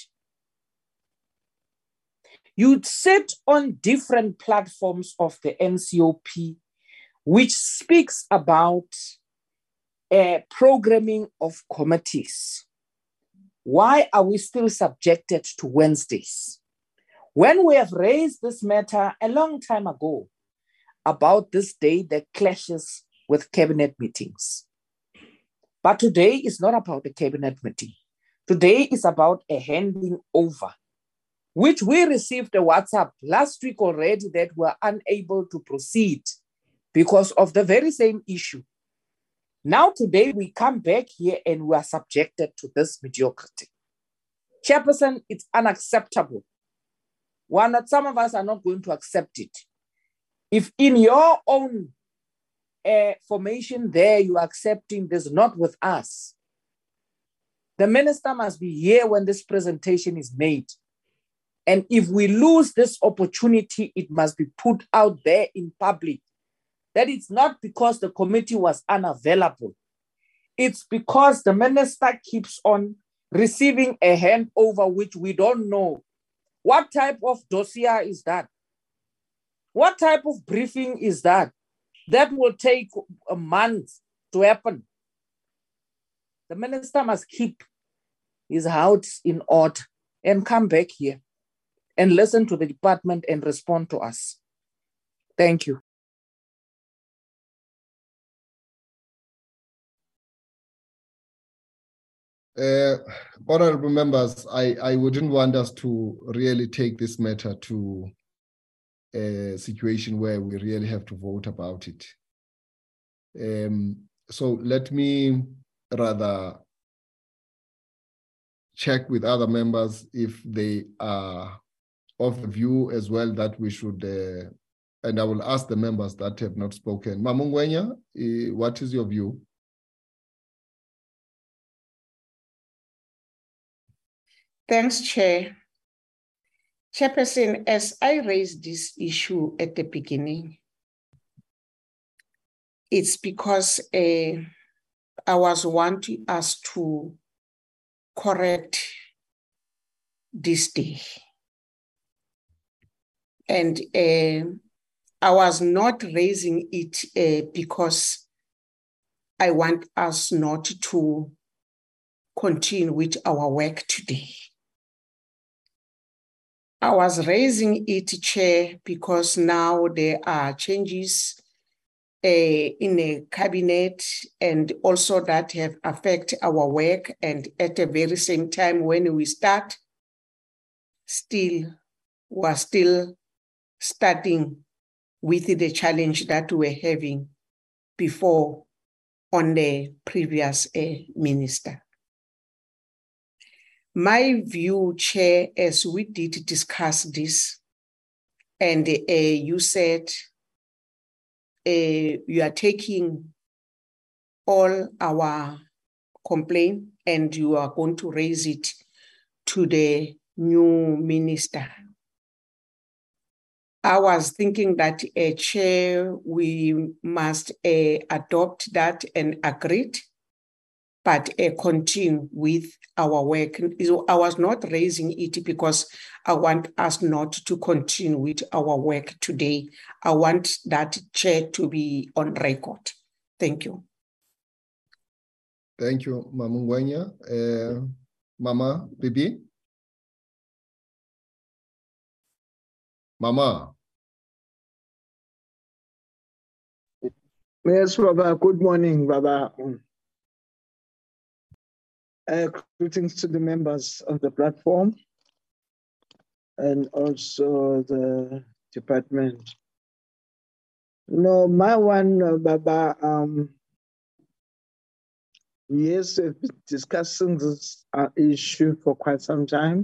You'd sit on different platforms of the N C O P, which speaks about a programming of committees. Why are we still subjected to Wednesdays? When we have raised this matter a long time ago about this day that clashes with cabinet meetings. But today is not about a cabinet meeting. Today is about a handing over, which we received a WhatsApp last week already that we're unable to proceed because of the very same issue. Now today we come back here and we are subjected to this mediocrity. Chairperson, it's unacceptable. One, not some of us are not going to accept it. If in your own uh, formation there you are accepting this, not with us, the minister must be here when this presentation is made. And if we lose this opportunity, it must be put out there in public that it's not because the committee was unavailable. It's because the minister keeps on receiving a handover which we don't know. What type of dossier is that? What type of briefing is that? That will take a month to happen. The minister must keep his house in order and come back here and listen to the department and respond to us. Thank you. Uh, honorable members, I, I wouldn't want us to really take this matter to a situation where we really have to vote about it. Um, so let me rather check with other members if they are of the view as well that we should, uh, and I will ask the members that have not spoken. Mamungwenya, uh, what is your view? Thanks, Chair. Chairperson, as I raised this issue at the beginning, it's because uh, I was wanting us to correct this day. And uh, I was not raising it uh, because I want us not to continue with our work today. I was raising it, Chair, because now there are changes uh, in the cabinet and also that have affected our work. And at the very same time, when we start, still, we're still starting with the challenge that we're having before on the previous uh, minister. My view, Chair, as we did discuss this, and uh, you said uh, you are taking all our complaint and you are going to raise it to the new minister. I was thinking that, uh, Chair, we must uh, adopt that and agree, but uh, continue with our work. I was not raising it because I want us not to continue with our work today. I want that, Chair, to be on record. Thank you. Thank you, Mamungwenya. Uh, Mama, Bibi? Mama. Yes, Baba. Good morning, Baba. Uh, greetings to the members of the platform and also the department. No, my one, uh, Baba, um, yes, we've been discussing this uh, issue for quite some time,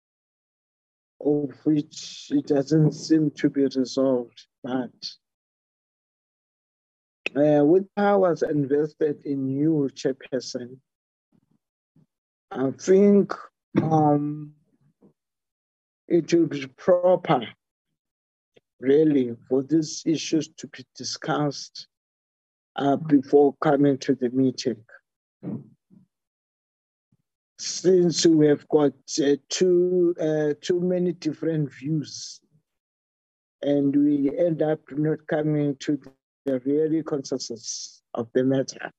of which it doesn't seem to be resolved, but uh, with powers invested in you, Chairperson, I think um, it will be proper, really, for these issues to be discussed uh, before coming to the meeting. Since we have got uh, too, uh, too many different views, and we end up not coming to the real consensus of the matter.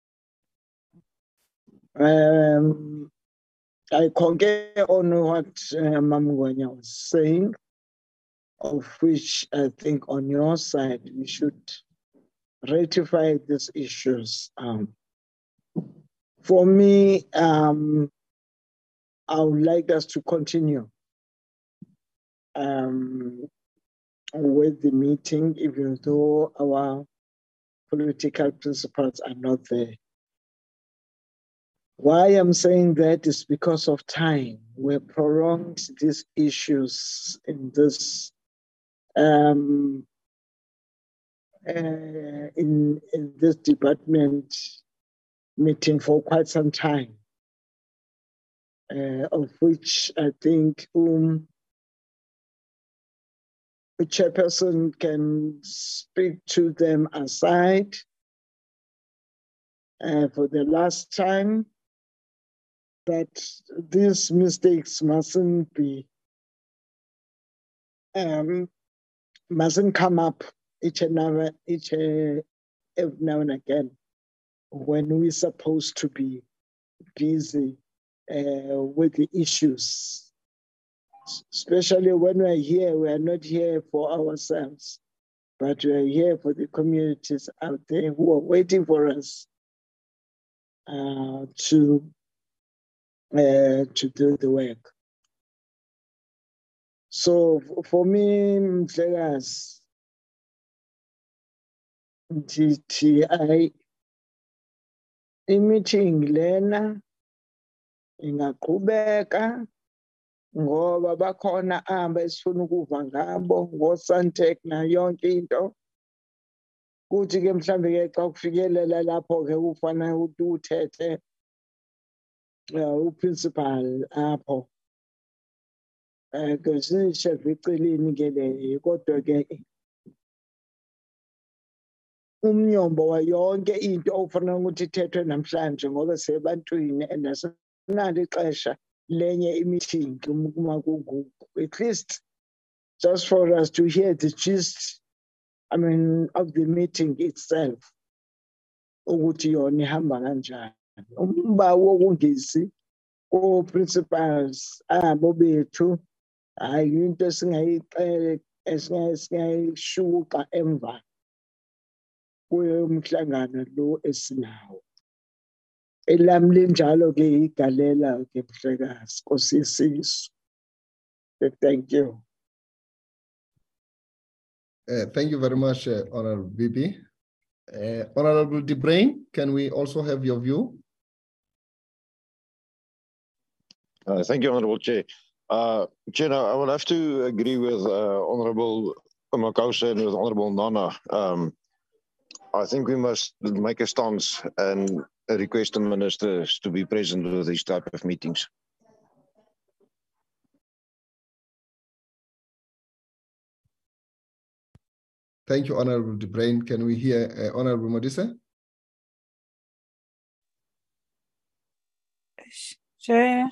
Um, I concur on what uh, Mamungwenya was saying, of which I think on your side, we should rectify these issues. Um, for me, um, I would like us to continue um, with the meeting, even though our political principles are not there. Why I'm saying that is because of time. We prolonged these issues in this um, uh, in, in this department meeting for quite some time, uh, of which I think um, the chairperson can speak to them aside uh, for the last time, that these mistakes mustn't be, um, mustn't come up each and every, each uh, every now and again when we're supposed to be busy uh, with the issues. Especially when we're here, we are not here for ourselves, but we are here for the communities out there who are waiting for us uh, to uh, to do the work. So for me, Mhlekas, I i-meeting lena ingaqhubeka ngoba bakhona ahamba esifuna ukuva ngabo ngo-Santec nayo yonke into. Kuthi ke mhlambe ke xa kufikelela lapho ke ufana ukuthi uthethe uprincipal apho Eh kusishe viqilini ke le kodwa ke umnyombo wa yonke into ofuna ukuthi ithethwe namhlanje ngoba sebantwini and asinalo ixesha lenye i-meeting kuma ku at least just for us to hear the gist, I mean, of the meeting itself. Ukuthi yona ihamba kanjani. Umba wokungisi ko principals abo bethu hayi into esingayiqele esingayishuka emva kwemhlangano lo esinawo. Elami linjalo ke igalela ke mhlekazi Nkosisiso. Thank you. Uh, thank you very much, uh, Honorable Bibi. Uh, Honorable De Bruin, can we also have your view? Uh, thank you, Honorable Chair. Uh, Chair, I will have to agree with uh, Honorable Makausa and with Honorable Nana. Um, I think we must make a stance and request the ministers to be present with these type of meetings. Thank you, Honorable De Bruin. Can we hear uh, Honorable Modise? Chair,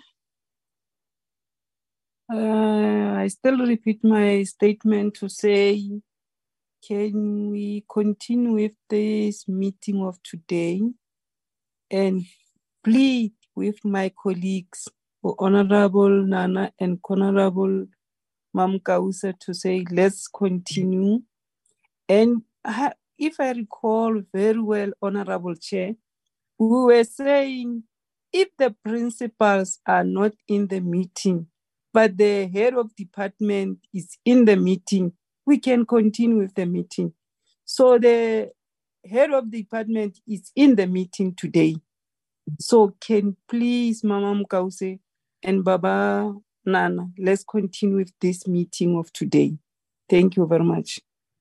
uh, I still repeat my statement to say, can we continue with this meeting of today and plead with my colleagues, Honorable Nana and Honorable Mamkausa, to say, let's continue. And I, if I recall very well, Honorable Chair, we were saying if the principals are not in the meeting, but the head of department is in the meeting, we can continue with the meeting. So the head of the department is in the meeting today. So can please Mama Mkause and Baba Nana, let's continue with this meeting of today. Thank you very much.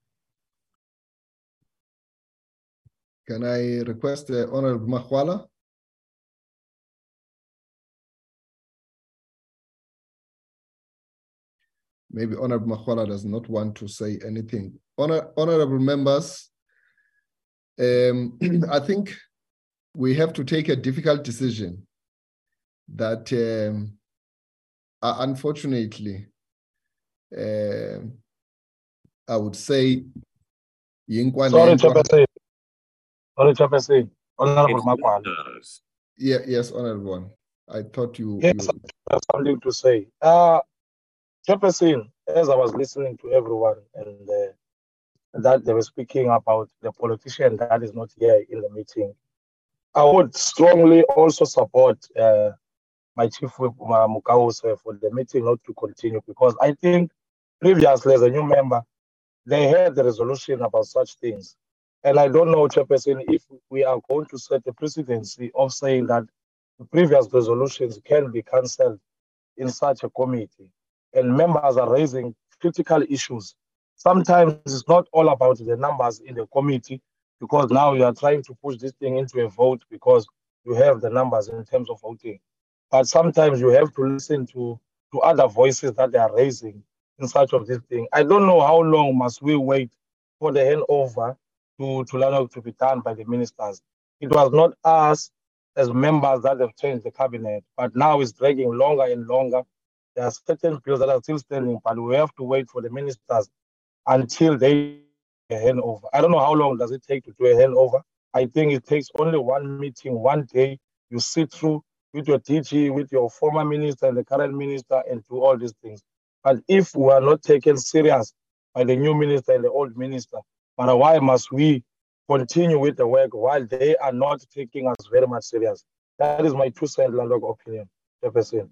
Can I request the uh, Honorable Mahwala? Maybe Honorable Mahwala does not want to say anything. Honor, honorable members, um, I think we have to take a difficult decision that um, uh, unfortunately, uh, I would say, Sorry, Chairperson. Sorry, Chairperson. Honorable Makwan. Yeah, yes, Honorable one. I thought you. Yes, you... I have something to say. Uh, Chairperson, as I was listening to everyone and uh, that they were speaking about the politician that is not here in the meeting, I would strongly also support uh, my chief whip Mukause for the meeting not to continue, because I think previously as a new member, they had the resolution about such things. And I don't know, Chairperson, if we are going to set the presidency of saying that the previous resolutions can be cancelled in such a committee, and members are raising critical issues. Sometimes it's not all about the numbers in the committee, because now you are trying to push this thing into a vote because you have the numbers in terms of voting. But sometimes you have to listen to, to other voices that they are raising in such of this thing. I don't know how long must we wait for the handover to, to Lano to be done by the ministers. It was not us as members that have changed the cabinet, but now it's dragging longer and longer. There are certain bills that are still standing, but we have to wait for the ministers until they a handover. I don't know how long does it take to do a handover. I think it takes only one meeting, one day. You sit through with your D G, with your former minister and the current minister, and do all these things. But if we are not taken serious by the new minister and the old minister, but why must we continue with the work while they are not taking us very much serious? That is my two cent landlord opinion, Chairperson.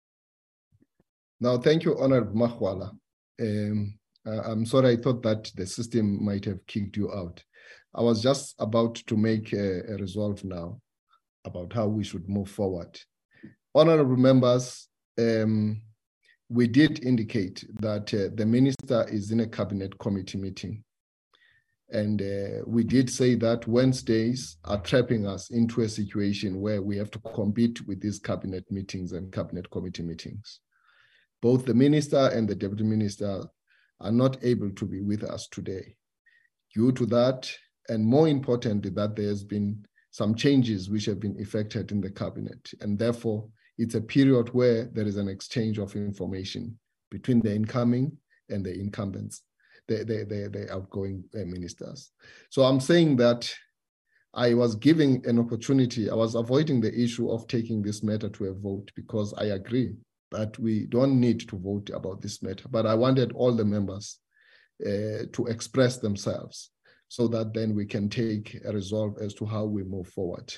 Now, thank you, Honorable Mahwala. Um, I'm sorry, I thought that the system might have kicked you out. I was just about to make a, a resolve now about how we should move forward. Honorable members, um, we did indicate that uh, the minister is in a cabinet committee meeting. And uh, we did say that Wednesdays are trapping us into a situation where we have to compete with these cabinet meetings and cabinet committee meetings. both the minister and the deputy minister are not able to be with us today. Due to that, and more importantly, that there's been some changes which have been effected in the cabinet. And therefore, it's a period where there is an exchange of information between the incoming and the incumbents, the, the, the, the outgoing uh, ministers. So I'm saying that I was giving an opportunity, I was avoiding the issue of taking this matter to a vote because I agree that we don't need to vote about this matter, but I wanted all the members uh, to express themselves so that then we can take a resolve as to how we move forward.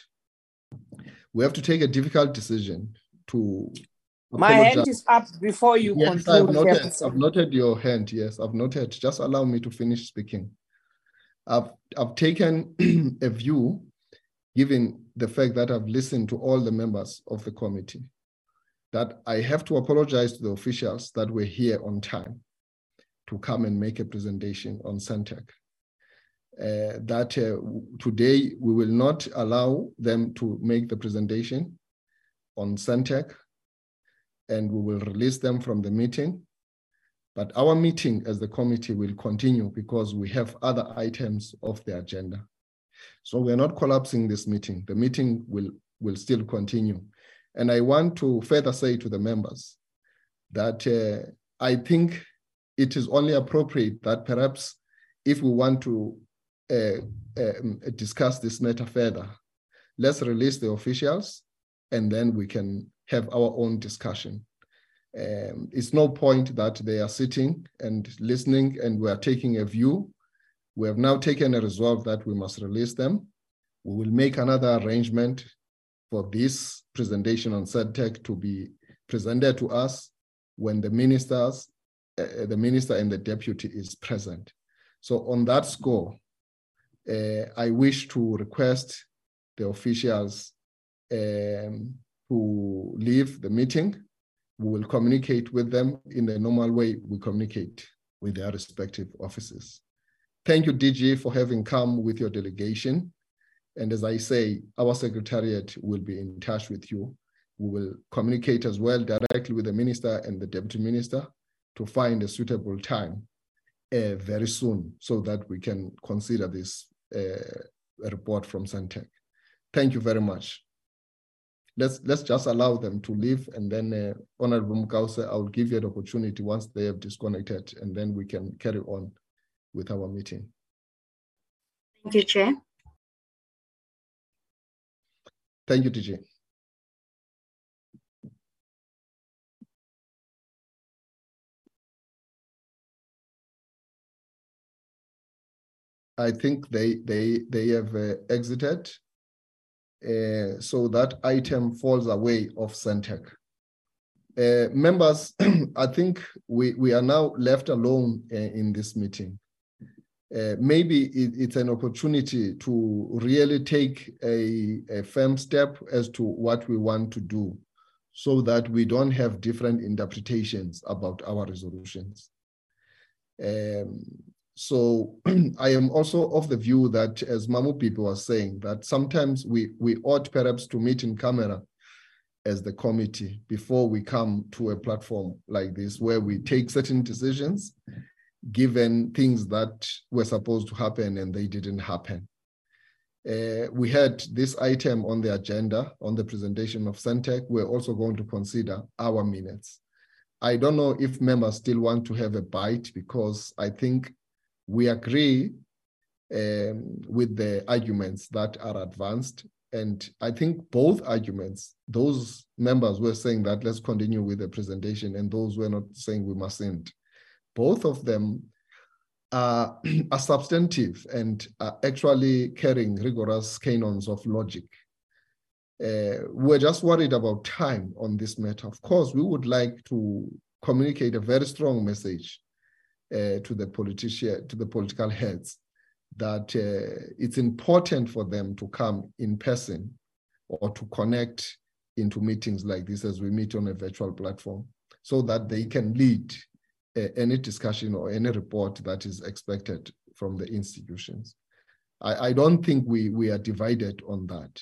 We have to take a difficult decision to My apologize. hand is up before you Yes, conclude. I've noted, Chairperson. I've noted your hand, yes, I've noted. Just allow me to finish speaking. I've, I've taken a view, given the fact that I've listened to all the members of the committee, that I have to apologize to the officials that were here on time to come and make a presentation on Sentech. Uh, that uh, today we will not allow them to make the presentation on Sentech, and we will release them from the meeting. But our meeting as the committee will continue because we have other items of the agenda. So we're not collapsing this meeting. The meeting will, will still continue. And I want to further say to the members that uh, I think it is only appropriate that perhaps if we want to uh, uh, discuss this matter further, let's release the officials and then we can have our own discussion. Um, it's no point that they are sitting and listening and we are taking a view. We have now taken a resolve that we must release them. We will make another arrangement for this presentation on Sentech to be presented to us when the ministers, uh, the minister and the deputy is present. So on that score, uh, I wish to request the officials um, to leave the meeting. We will communicate with them in the normal way we communicate with their respective offices. Thank you, D G, for having come with your delegation. And as I say, our secretariat will be in touch with you. We will communicate as well directly with the minister and the deputy minister to find a suitable time uh, very soon so that we can consider this uh, report from Sentech. Thank you very much. Let's, let's just allow them to leave, and then uh, Honorable Mukause, I'll give you an opportunity once they have disconnected, and then we can carry on with our meeting. Thank you, Chair. Thank you, T J. I think they they they have uh, exited. Uh, so that item falls away of Sentech. Uh, members, I think we, we are now left alone uh, in this meeting. Uh, maybe it, it's an opportunity to really take a, a firm step as to what we want to do so that we don't have different interpretations about our resolutions. Um, So I am also of the view that, as Mamu people was saying, that sometimes we, we ought perhaps to meet in camera as the committee before we come to a platform like this, where we take certain decisions, given things that were supposed to happen and they didn't happen. Uh, we had this item on the agenda on the presentation of Sentech. We're also going to consider our minutes. I don't know if members still want to have a bite, because I think we agree um, with the arguments that are advanced. And I think both arguments, those members were saying that let's continue with the presentation, and those were not saying we mustn't. Both of them are, are substantive and are actually carrying rigorous canons of logic. Uh, we're just worried about time on this matter. Of course, we would like to communicate a very strong message Uh, to the politician, to the political heads, that uh, it's important for them to come in person or to connect into meetings like this as we meet on a virtual platform, so that they can lead uh, any discussion or any report that is expected from the institutions. I, I don't think we, we are divided on that.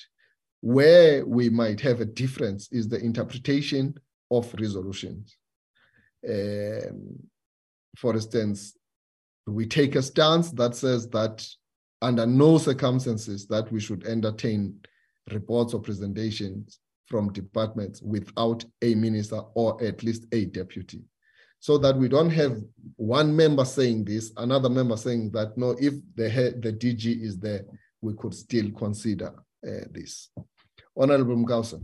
Where we might have a difference is the interpretation of resolutions. Um, for instance, we take a stance that says that under no circumstances that we should entertain reports or presentations from departments without a minister or at least a deputy. So that we don't have one member saying this, another member saying that, no, if the head, the D G is there, we could still consider uh, this. Honorable Mgausa.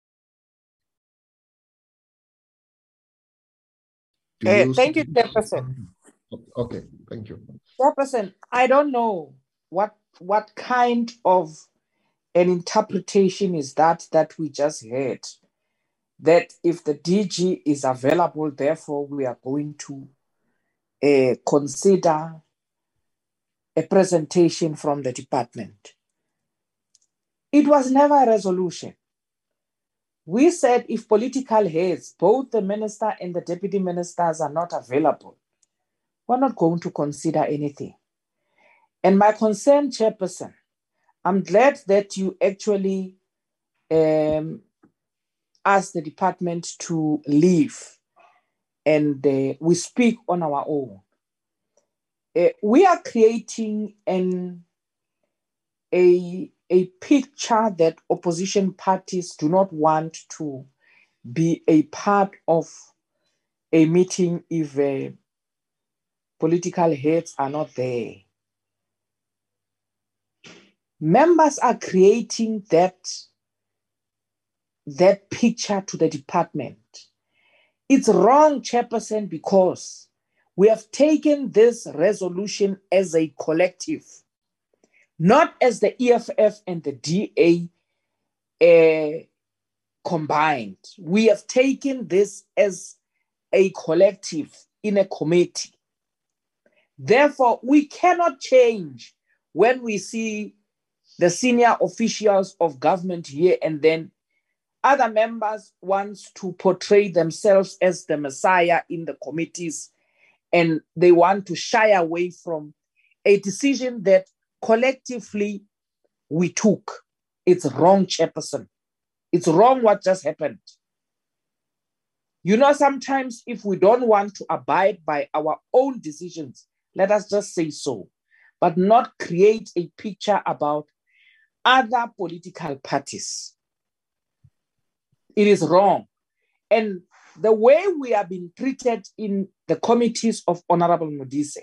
Uh, thank you, Chairperson. Okay, thank you. Chairperson, I don't know what, what kind of an interpretation is that that we just heard, that if the D G is available, therefore we are going to uh, consider a presentation from the department. It was never a resolution. We said if political heads, both the minister and the deputy ministers, are not available, we're not going to consider anything. And my concern, Chairperson, I'm glad that you actually um, asked the department to leave and uh, we speak on our own. Uh, we are creating an, a, a picture that opposition parties do not want to be a part of a meeting if uh, political heads are not there. Members are creating that, that picture to the department. It's wrong, Chairperson, because we have taken this resolution as a collective, not as the E F F and the D A uh, combined. We have taken this as a collective in a committee. Therefore, we cannot change when we see the senior officials of government here and then other members want to portray themselves as the messiah in the committees and they want to shy away from a decision that collectively we took. It's wrong, Chairperson. It's wrong what just happened. You know, sometimes if we don't want to abide by our own decisions, let us just say so, but not create a picture about other political parties. It is wrong. And the way we are being treated in the committees of Honorable Modise,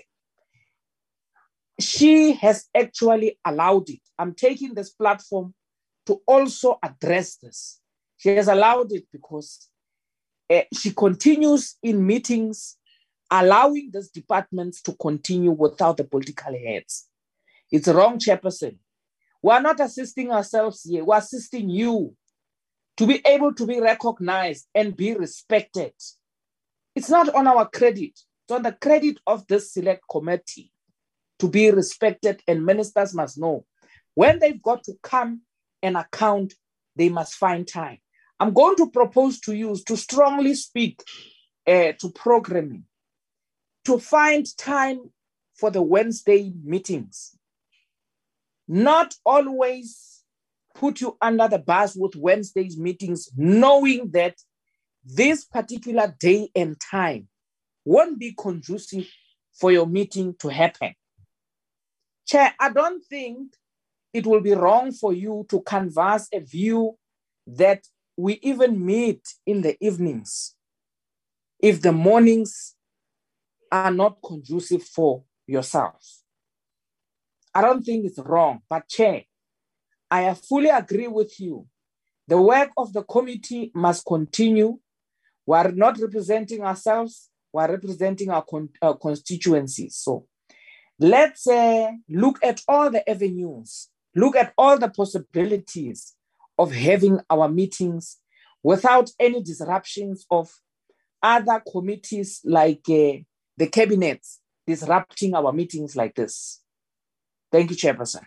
she has actually allowed it. I'm taking this platform to also address this. She has allowed it because uh, she continues in meetings, allowing these departments to continue without the political heads. It's wrong, Chairperson. We are not assisting ourselves here. We're assisting you to be able to be recognized and be respected. It's not on our credit. It's on the credit of this select committee to be respected, and ministers must know when they've got to come and account, they must find time. I'm going to propose to you to strongly speak uh, to programming, to find time for the Wednesday meetings. Not always put you under the bus with Wednesday's meetings, knowing that this particular day and time won't be conducive for your meeting to happen. Chair, I don't think it will be wrong for you to canvass a view that we even meet in the evenings if the mornings are not conducive for yourself. I don't think it's wrong, but Chair, I fully agree with you. The work of the committee must continue. We are not representing ourselves, we are representing our, con our constituencies. So let's uh, look at all the avenues, look at all the possibilities of having our meetings without any disruptions of other committees like uh, the cabinets disrupting our meetings like this. Thank you, Chairperson.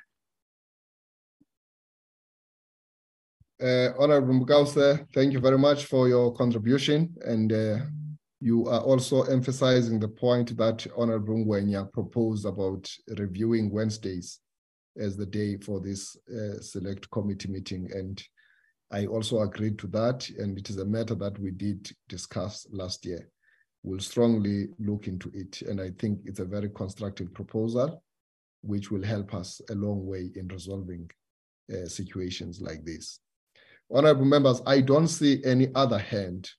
Uh, Honorable Mgausa, thank you very much for your contribution. And uh, you are also emphasizing the point that Honorable Ngwenya proposed about reviewing Wednesdays as the day for this uh, select committee meeting. And I also agreed to that. And it is a matter that we did discuss last year. will strongly look into it. And I think it's a very constructive proposal, which will help us a long way in resolving uh, situations like this. Honorable members, I don't see any other hand.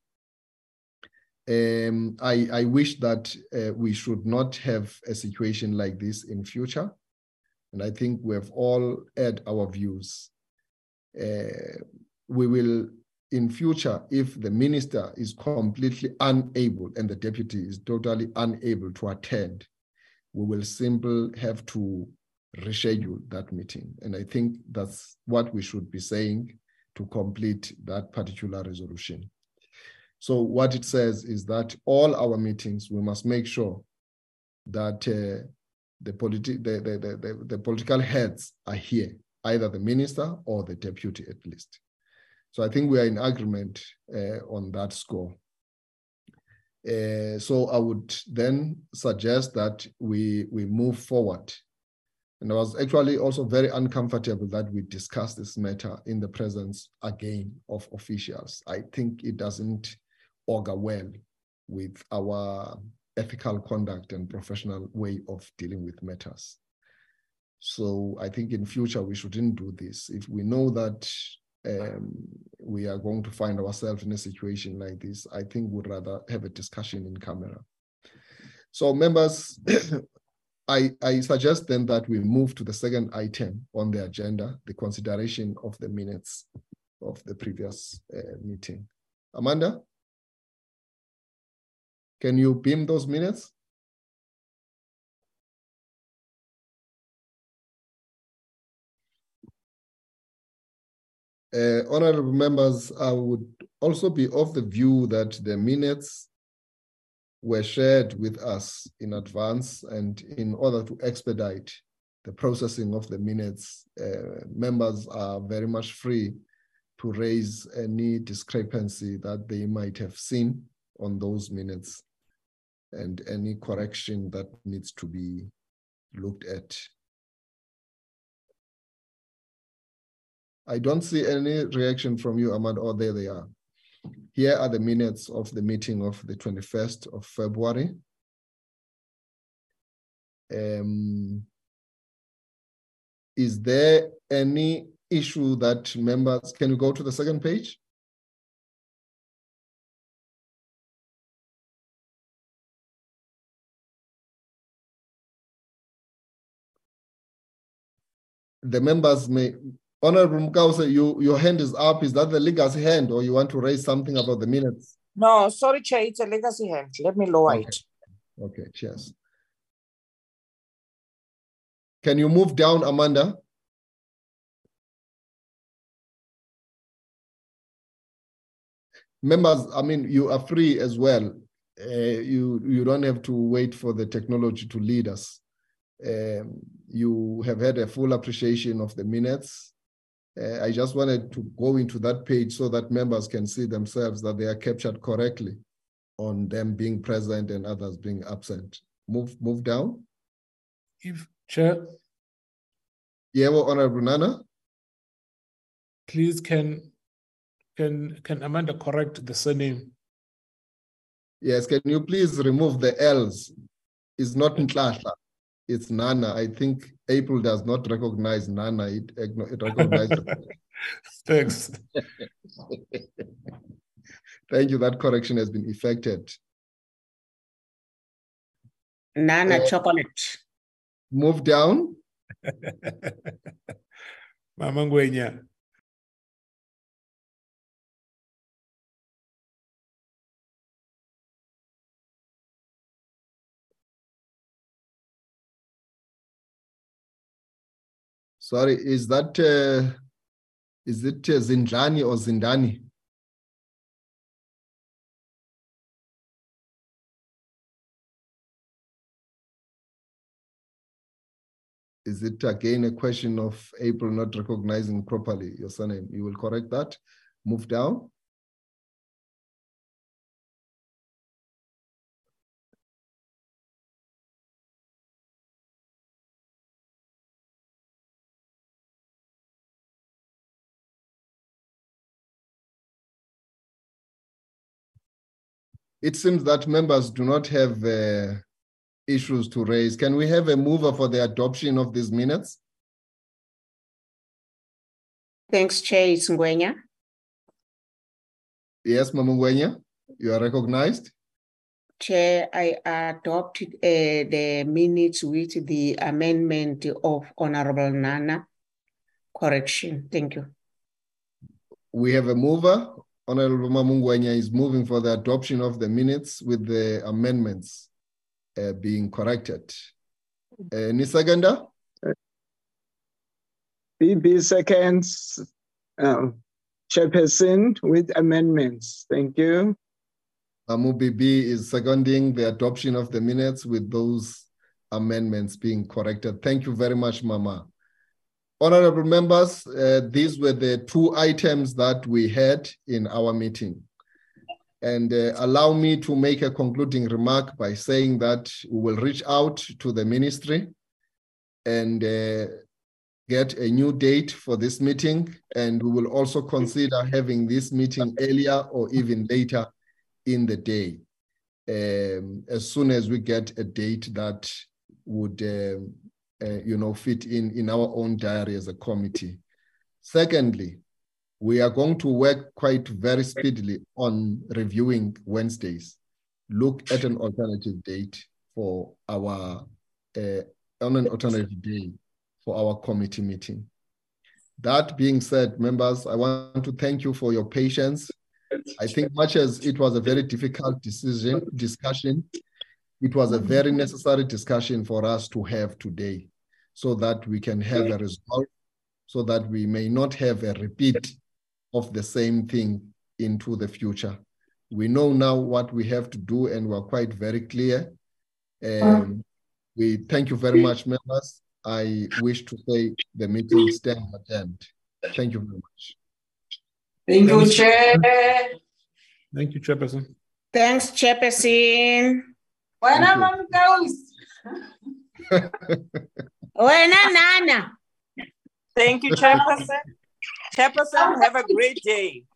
Um, I, I wish that uh, we should not have a situation like this in future. And I think we have all had our views. Uh, we will, in future, if the minister is completely unable and the deputy is totally unable to attend, we will simply have to reschedule that meeting. And I think that's what we should be saying to complete that particular resolution. So what it says is that all our meetings, we must make sure that uh, the, politi the, the, the, the, the political heads are here, either the minister or the deputy at least. So I think we are in agreement uh, on that score. Uh, so I would then suggest that we, we move forward. And I was actually also very uncomfortable that we discuss this matter in the presence again of officials. I think it doesn't augur well with our ethical conduct and professional way of dealing with matters. So I think in future we shouldn't do this. If we know that um, we are going to find ourselves in a situation like this, I think we'd rather have a discussion in camera. So members, I, I suggest then that we move to the second item on the agenda, the consideration of the minutes of the previous uh, meeting. Amanda, can you beam those minutes? Uh, honorable members, I would also be of the view that the minutes were shared with us in advance, and in order to expedite the processing of the minutes, uh, members are very much free to raise any discrepancy that they might have seen on those minutes and any correction that needs to be looked at. I don't see any reaction from you, Ahmad. Oh, there they are. Here are the minutes of the meeting of the twenty-first of February. Um, is there any issue that members, can you go to the second page? The members may, Honorable Mukause, you, your hand is up. Is that the legacy hand, or you want to raise something about the minutes? No, sorry, Chair, it's a legacy hand. Let me lower Okay. it. Okay, cheers. Can you move down, Amanda? Members, I mean, you are free as well. Uh, you, you don't have to wait for the technology to lead us. Um, you have had a full appreciation of the minutes. Uh, I just wanted to go into that page so that members can see themselves that they are captured correctly on them being present and others being absent. Move, move down. If Chair, Yeah, well, Honorable Nana. please can can can Amanda correct the surname? Yes, can you please remove the L's? It's not Ntlahla, it's Nana. I think April does not recognize Nana, it, it recognizes. Thanks. Thank you, that correction has been effected. Nana Uh, chocolate. Move down. Mama Ngwenya. Sorry, is that, uh, is it uh, Zindlani or Zindani? Is it again a question of April not recognizing properly your surname? You will correct that. Move down. it seems that members do not have uh, issues to raise. Can we have a mover for the adoption of these minutes? Thanks, Chair. It's Ngwenya. Yes, Mama Ngwenya, you are recognized. Chair, I adopted uh, the minutes with the amendment of Honorable Nana. Correction. Thank you. We have a mover. Honorable Mama Ngwenya is moving for the adoption of the minutes with the amendments uh, being corrected. Uh, Nisaganda? B B seconds, um, Chairperson with amendments. Thank you. Mamu B B is seconding the adoption of the minutes with those amendments being corrected. Thank you very much, Mama. Honorable members, uh, these were the two items that we had in our meeting. And uh, allow me to make a concluding remark by saying that we will reach out to the ministry and uh, get a new date for this meeting. And we will also consider having this meeting earlier or even later in the day, um, as soon as we get a date that would um, uh, you know, fit in in our own diary as a committee. Secondly, we are going to work quite very speedily on reviewing Wednesdays. Look at an alternative date for our, uh, on an alternative day for our committee meeting. That being said, members, I want to thank you for your patience. I think much as it was a very difficult decision, discussion, it was a very necessary discussion for us to have today so that we can have a result, so that we may not have a repeat of the same thing into the future. We know now what we have to do and we're quite very clear. Um, we thank you very much, members. I wish to say the meeting stands adjourned. Thank you very much. Thank you, Chair. Thank you, Chairperson. Thanks, Chairperson. When I'm When Nana. Thank you, Chairperson. Chairperson, have a great day.